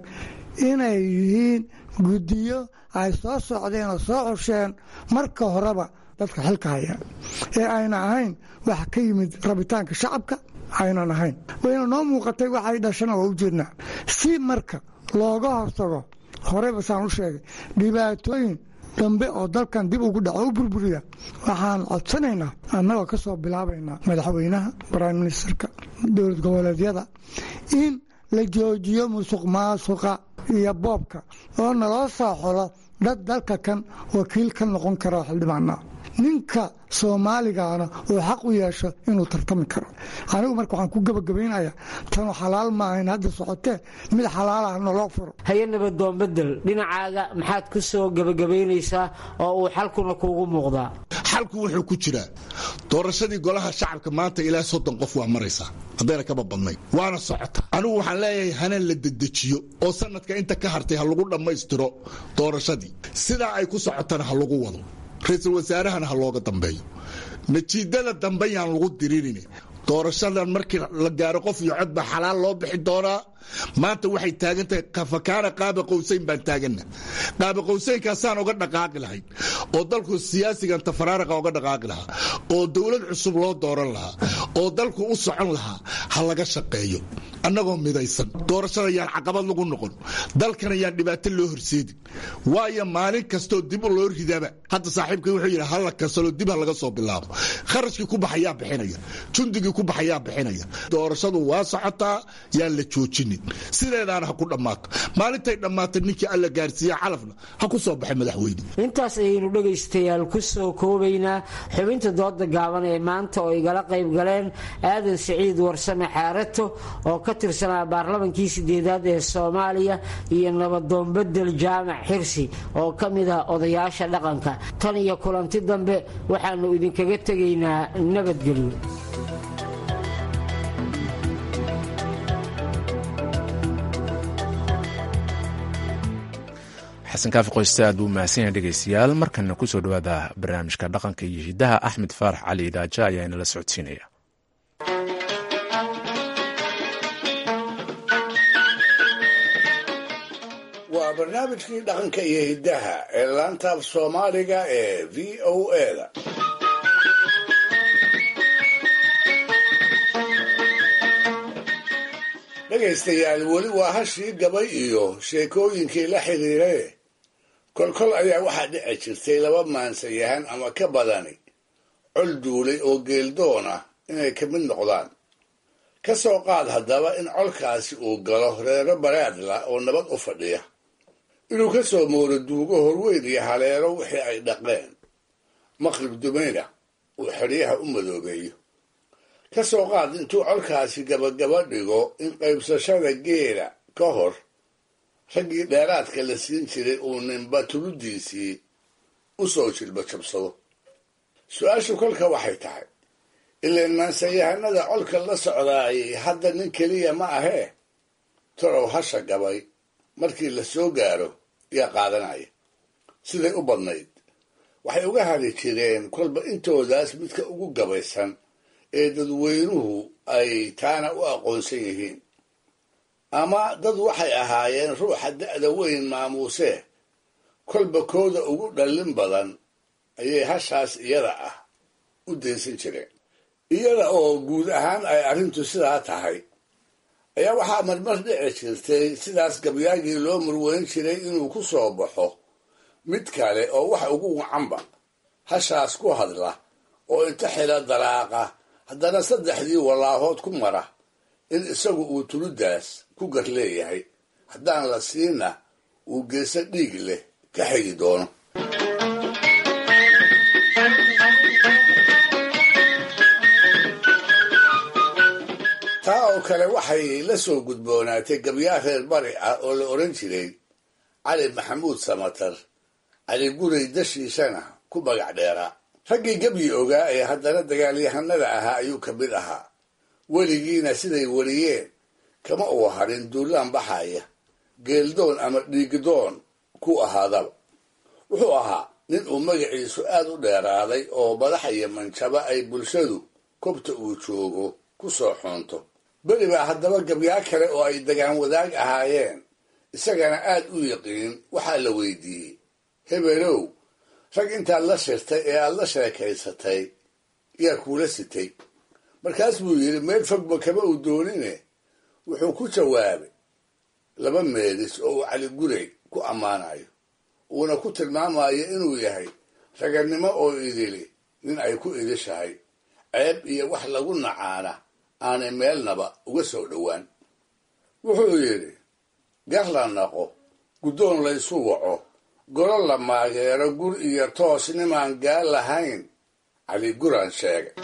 inay yihiin guddiyo ay soo socdeen oo soo xusheen marka horeba dadka xilka haya ee ayna ahayn wax ka yimid rabitaanka shacabka aynan ahayn wayna noo muuqatay waxay dhashana waa u jeednaa si marka looga hortago horeba saan u sheegay dhibaatooyin dambe oo dalkan dib ugu dhaco u burburiya waxaan codsanaynaa annagoo ka soo bilaabaynaa madaxweynaha prime ministerka dowlad goboleedyada in la joojiyo musuq maasuqa iyo boobka oo naloo soo xolo dad dalka kan wakiil ka noqon karo xildhibaana ninka soomaaligaana uu xaq u yeesho inuu tartami karo anigu marka waxaan ku gabagabaynayaa tanu xalaal maahayn hadda socotee mid xalaalaha naloo furo haye nabadoon bedel dhinacaaga maxaad ku soo gabagabaynaysaa oo uu xalkuna kuugu muuqdaa xalku wuxuu ku jiraa doorashadii golaha shacabka maanta ilaa soddon qof waa maraysaa haddayna kaba badnayn waana socota anigu waxaan leeyahay hana la dedejiyo oo sanadka inta ka hartay ha lagu dhammaystiro doorashadii sidaa ay ku socotana ha lagu wado ra'iisul wasaarahana ha looga dambeeyo natiijada dambe yaan lagu diriirin doorashadan markii la gaaro qof iyo cod baa xalaal loo bixi doonaa maanta waxay taagan tahay kafakaana qaaba qowsayn baan taagana qaaba qowsaynkaasaan uga dhaqaaqi lahayn oo dalku siyaasigan tafaraaraqa uga dhaqaaqi lahaa oo dowlad cusub loo dooran lahaa oo dalku u socon lahaa ha laga shaqeeyo annagoo midaysan doorashada yaan caqabad lagu noqon dalkana yaan dhibaato loo horseedin waayo maalin kastoo dib loo ridaba hadda saaxiibkay wuxuu yidhi hala kansalo dib ha laga soo bilaabo kharashkii ku baxayaa bixinaya jundigii ku baxayaa bixinaya doorashadu waa socotaa yaan la joojinin sideedaana ha ku dhammaato maalintay dhammaato ninkii alla gaarsiiya calafna ha ku soo baxay madaxweyne intaas ayaynu dhegaystayaal ku soo koobaynaa xubinta dooda gaaban ee maanta oo igala qayb galeen aadan siciid warsame xaarato oo ka tirsanaa baarlamankii sideedaad ee soomaaliya iyo nabadoon bedel jaamac xirsi oo ka mid ah odayaasha dhaqanka tan iyo kulanti dambe waxaanu idinkaga tegaynaa nabadgelyo xasan kaafi qoyste aad buu mahadsan yahay dhegaystayaal markana ku soo dhowaada barnaamijka dhaqanka iyo hiddaha axmed faarax cali idaaja ayaa inala socodsiinaya waa barnaamijkii dhaqanka iyo hiddaha ee laanta af soomaaliga ee v o eda dhegaystayaal weli waa hashii gabay iyo sheekooyinkii la xidhiiraye kolkol ayaa waxaa dhici jirtay laba maansayahan ama ka badani col duulay oo geeldoon ah inay ka mid noqdaan ka soo qaad haddaba in colkaasi uu galo reero baraadla oo nabad u fadhiya inuu ka soo mooro duugo horweyn iyo haleelo wixii ay dhaqeen maqrib dumayna uu xeryaha u madoobeeyo ka soo qaad intuu colkaasi gabagaba dhigo in qaybsashada geela ka hor raggii dheeraadka la siin jiray uu ninba tuludiisii u soo jilba jabsado su-aashu kolka waxay tahay ileen maansayahanada colka la socdaayay hadda nin keliya ma ahee torow hasha gabay markii la soo gaaro yaa qaadanaya siday u badnayd waxay uga hadli jireen kolba intoodaas midka ugu gabaysan ee dadweynuhu ay taana u aqoonsan yihiin ama dad waxay ahaayeen ruuxa da'da weyn maamuusee kolba kooda ugu dhallin badan ayay hashaas iyada ah u daysan jireen iyada oo guud ahaan ay arrintu sidaa tahay ayaa waxaa marmar dhici jirtay sidaas gabyaagii loo murweyn jiray inuu ku soo baxo mid kale oo wax ugu wacanba hashaas ku hadla oo inta xila daraaqa haddana saddexdii wallaahood ku mara in isagu uu tuludaas ku gar leeyahay haddaan la siina uu geeso dhiig leh ka xigi doono taa oo kale waxay la soo gudboonaatay gabyaa reer bari ah oo la odhan jiray cali maxamuud samatar cali guray dashiishana ku magac dheeraa raggii gebyi ogaa ee haddana dagaalyahanada ahaa ayuu ka mid ahaa weligiina siday wariyeen kama uu harin duulaan baxaya geeldoon ama dhiigdoon ku ahaadaba wuxuu ahaa nin uu magaciisu aad u dheeraaday oo madax iyo manjaba ay bulshadu kobta uu joogo ku soo xoonto beri baa haddaba gabyaa kale oo ay dagaan wadaag ahaayeen isagana aad u yiqiin waxaa la weydiiyey hebelow rag intaad la shirtay ee aad la sheekaysatay yaa kuula sitay markaas buu yidhi meel fogba kama uu doonine wuxuu ku jawaabay laba meelis oo uu cali guray ku ammaanayo uuna ku tilmaamayo inuu yahay ragannimo oo idili nin ay ku idishahay ceeb iyo wax lagu nacaana aanay meelnaba uga soo dhowaan wuxuu yidhi gar la naqo guddoon laysu waco golo la maageero gur iyo toos nimaan gaal lahayn cali guraan sheegay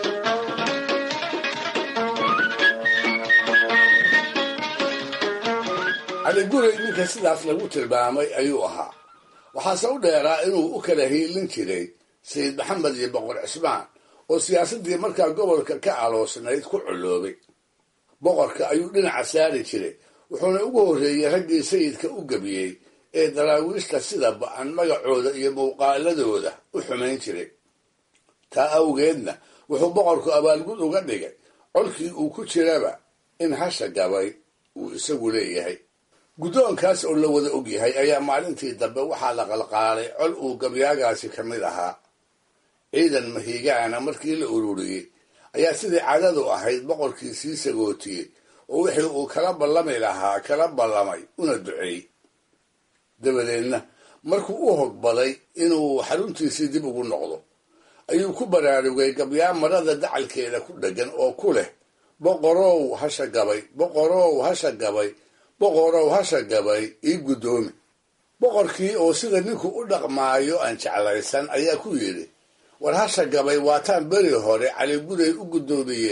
cali guray ninka sidaas lagu tilmaamay ayuu ahaa waxaase u dheeraa inuu u kala hiilin jiray sayid maxamed iyo boqor cismaan oo siyaasaddii markaa gobolka ka aloosnayd ku colloobay boqorka ayuu dhinaca saari jiray wuxuuna ugu horreeyey raggii sayidka u gebiyey ee daraawiishta sida ba-an magacooda iyo muuqaaladooda u xumayn jiray taa awgeedna wuxuu boqorku abaalgud uga dhigay colkii uu ku jiraba in hasha gabay uu isagu leeyahay guddoonkaas oo la wada ogyahay ayaa maalintii dambe waxaa la qalqaalay col uu gabyaagaasi ka mid ahaa ciidan mahiigaana markii la ururiyey ayaa sidii cadadu ahayd boqorkii sii sagootiyey oo wixii uu kala ballami lahaa kala ballamay una duceeyey dabadeedna markuu u hogbaday inuu xaruntiisii dib ugu noqdo ayuu ku baraarugay gabyaa marada dacalkeeda ku dheggan oo ku leh boqorow hasha gabay boqorow hasha gabay boqorow hasha gabay ii guddoomi boqorkii oo sida ninku u dhaqmaayo aan jeclaysan ayaa ku yidhi war hasha gabay waataan beri hore cali guray u guddoomiye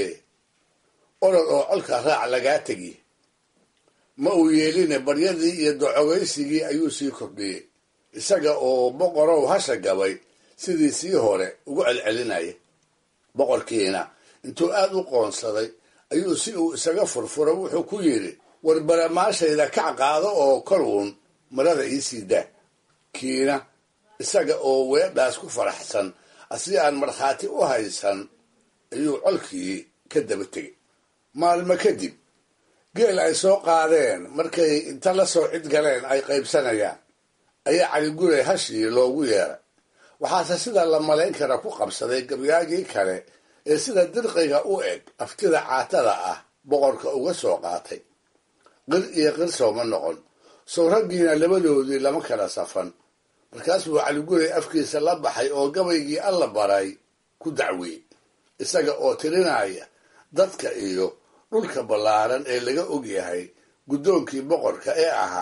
orod oo colka raac lagaa tegi ma uu yeeline baryadii iyo docogaysigii ayuu sii kordhiyey isaga oo boqorow hasha gabay sidii sii hore ugu celcelinaya boqorkiina intuu aad u qoonsaday ayuu si uu isaga furfuro wuxuu ku yidhi war baramaashayda kac qaado oo kor uun marada ii sii daa kiina isaga oo weedhaas ku faraxsan asi aan markhaati u haysan ayuu colkii ka daba tegey maalmo kadib geel ay soo qaadeen markay inta la soo cid galeen ay qaybsanayaan ayaa cali guray hashii loogu yeeray waxaase sida la malayn kara ku qabsaday gabyaagii kale ee sida dirqiga u eg aftida caatada ah boqorka uga soo qaatay qir iyo qir sooma noqon sow raggiina labadoodii lama kala safan markaas buu cali guray afkiisa la baxay oo gabaygii alla baray ku dacwiyey isaga oo tirinaya dadka iyo dhulka ballaaran ee laga og yahay guddoonkii boqorka ee ahaa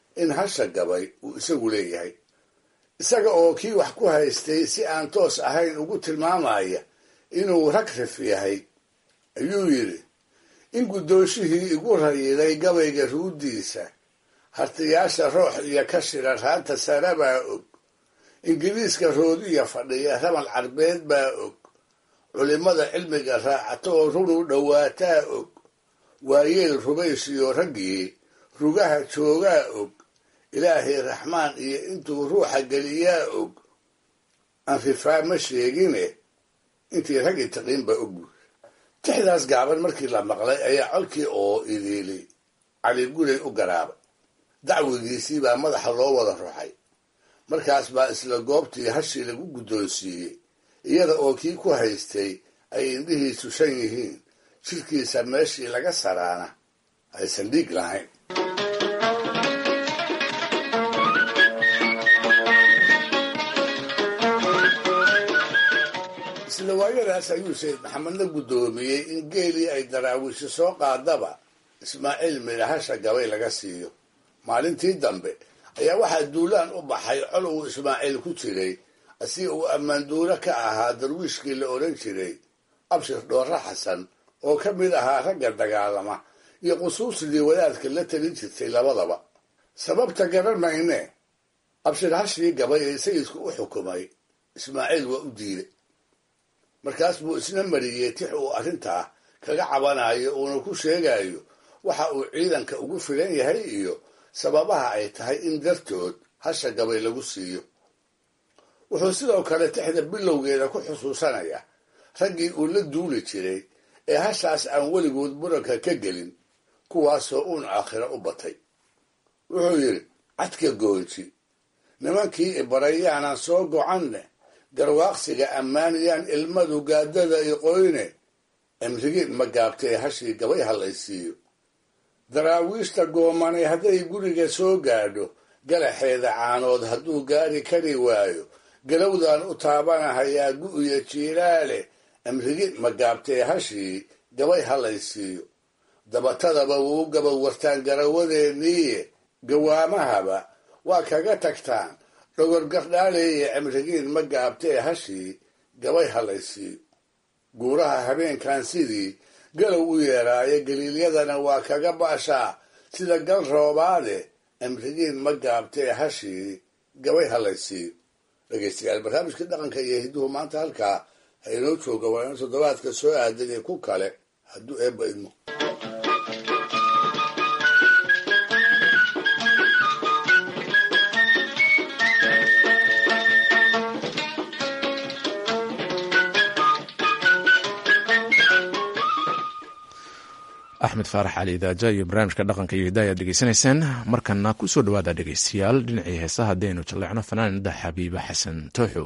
in hasha gabay uu isagu leeyahay isaga oo kii wax ku haystay si aan toos ahayn ugu tilmaamaya inuu rag rif yahay ayuu yidhi in guddoonshihii igu rayiday gabayga ruuddiisa hartiyaasha roox iyo ka shira raanta sare baa og ingiriiska roodiya fadhiya ramal carbeed baa og culimmada cilmiga raacato oo run u dhowaataa og waayeel rubaysiyo raggii rugaha joogaa og ilaahay raxmaan iyo intuu ruuxa geliyaa og aan rifaa ma sheegine intii rag itaqiin baa og buur tixdaas gaaban markii la maqlay ayaa colkii oo idiilay cali guley u garaabay dacwigiisii baa madaxa loo wada ruxay markaas baa isla goobtii hashii lagu guddoonsiiyey iyada oo kii ku haystay ay indhihiisu shan yihiin jirkiisa meeshii laga saraana aysan dhiig lahayn isla waayadaas ayuu sayid maxamedna guddoomiyey in geelii ay daraawiishi soo qaadaba ismaaciil midha hasha gabay laga siiyo maalintii dambe ayaa waxaa duulaan u baxay col uu ismaaciil ku jiray si uu ammaanduulo ka ahaa darwiishkii la odhan jiray abshir dhoorre xasan oo ka mid ahaa ragga dagaalama iyo qusuusdii wadaadka la talin jirtay labadaba sababta garan mayne abshir hashii gabay ee sayidku u xukumay ismaaciil waa u diiday markaas buu isna mariyey tix uu arrintaa kaga cabanayo uuna ku sheegayo waxa uu ciidanka ugu filan yahay iyo sababaha ay tahay in dartood hasha gabay lagu siiyo wuxuu sidoo kale tixda bilowgeeda ku xusuusanaya raggii uu la duuli jiray ee hashaas aan weligood muranka ka gelin kuwaasoo uun aakhiro u batay wuxuu yidhi cadka goonji nimankii ibarayaanan soo gocanne garwaaqsiga ammaaniyaan ilmadu gaadada i qoyne emrigiin ma gaabtee hashii gabay hallaysiiyo daraawiishta goomanay hadday guriga soo gaadho galaxeeda caanood hadduu gaari kari waayo galowdaan u taabanahayaa gu'ya jiiraale emrigiin ma gaabtee hashii gabay hallaysiiyo dabatadaba wuu gabad wartaan garawadeeniiye gawaamahaba waa kaga tagtaan dhogorgardhaaleeye cimrigiin ma gaabtee hashii gabay hallaysiiyo guuraha habeenkan sidii galow u yeeraayo galiilyadana waa kaga baashaa sida gal roobaade cimrigiin ma gaabtee hashii gabay hallaysiiyo dhegaystayaal barnaamijka dhaqanka iyo hidduhu maanta halkaa ha inoo jooga waa in toddobaadka soo aadan iyo ku kale hadduu eebba idmo axmed faarax cali idaaja iyo barnaamijka dhaqanka iyo hidaaya ad degeysanaysaan markana ku soo dhawaada dhegeystayaal dhinacii heesaha haddaynu jalleecno fanaanada xabiiba xasan tooxow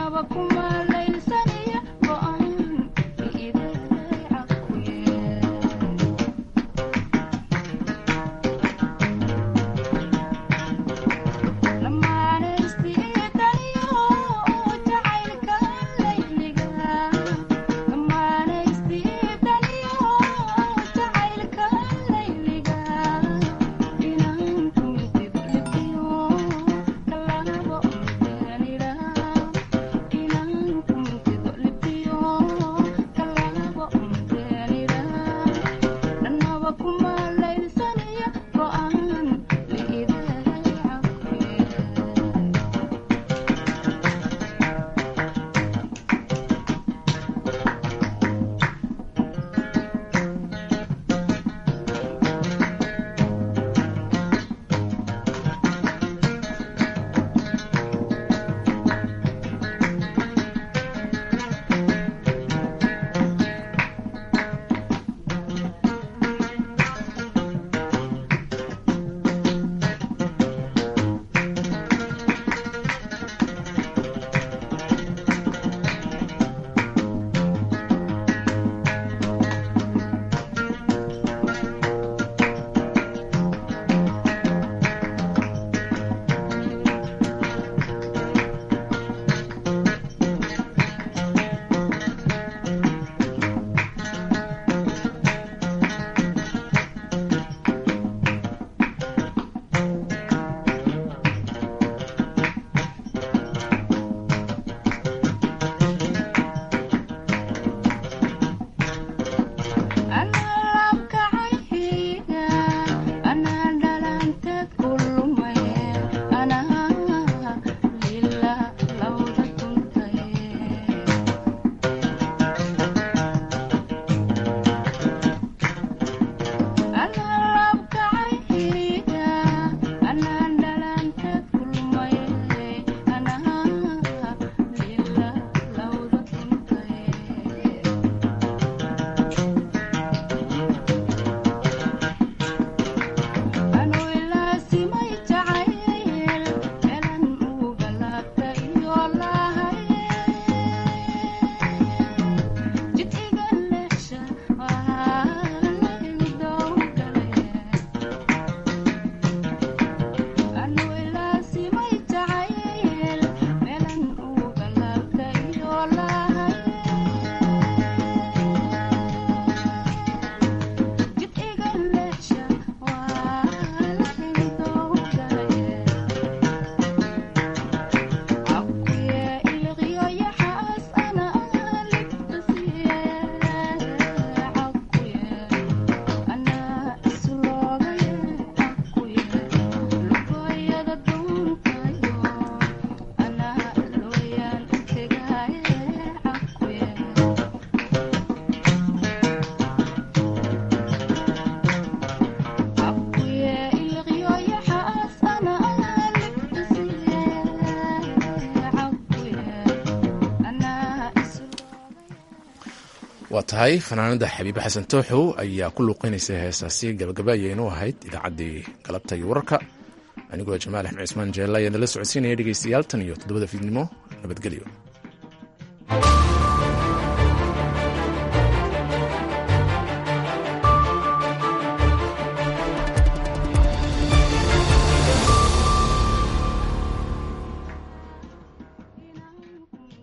waa tahay fanaanada xabiibe xasan tooxow ayaa ku luuqeynaysa heesaasi gabagaba ayaynu ahayd idaacaddii galabta iyo wararka anigoo jamaal axmed cismaan jeella ayaa nala socodsiinaya dhegaystayaal tan iyo toddobada fiidnimo nabadgelyo.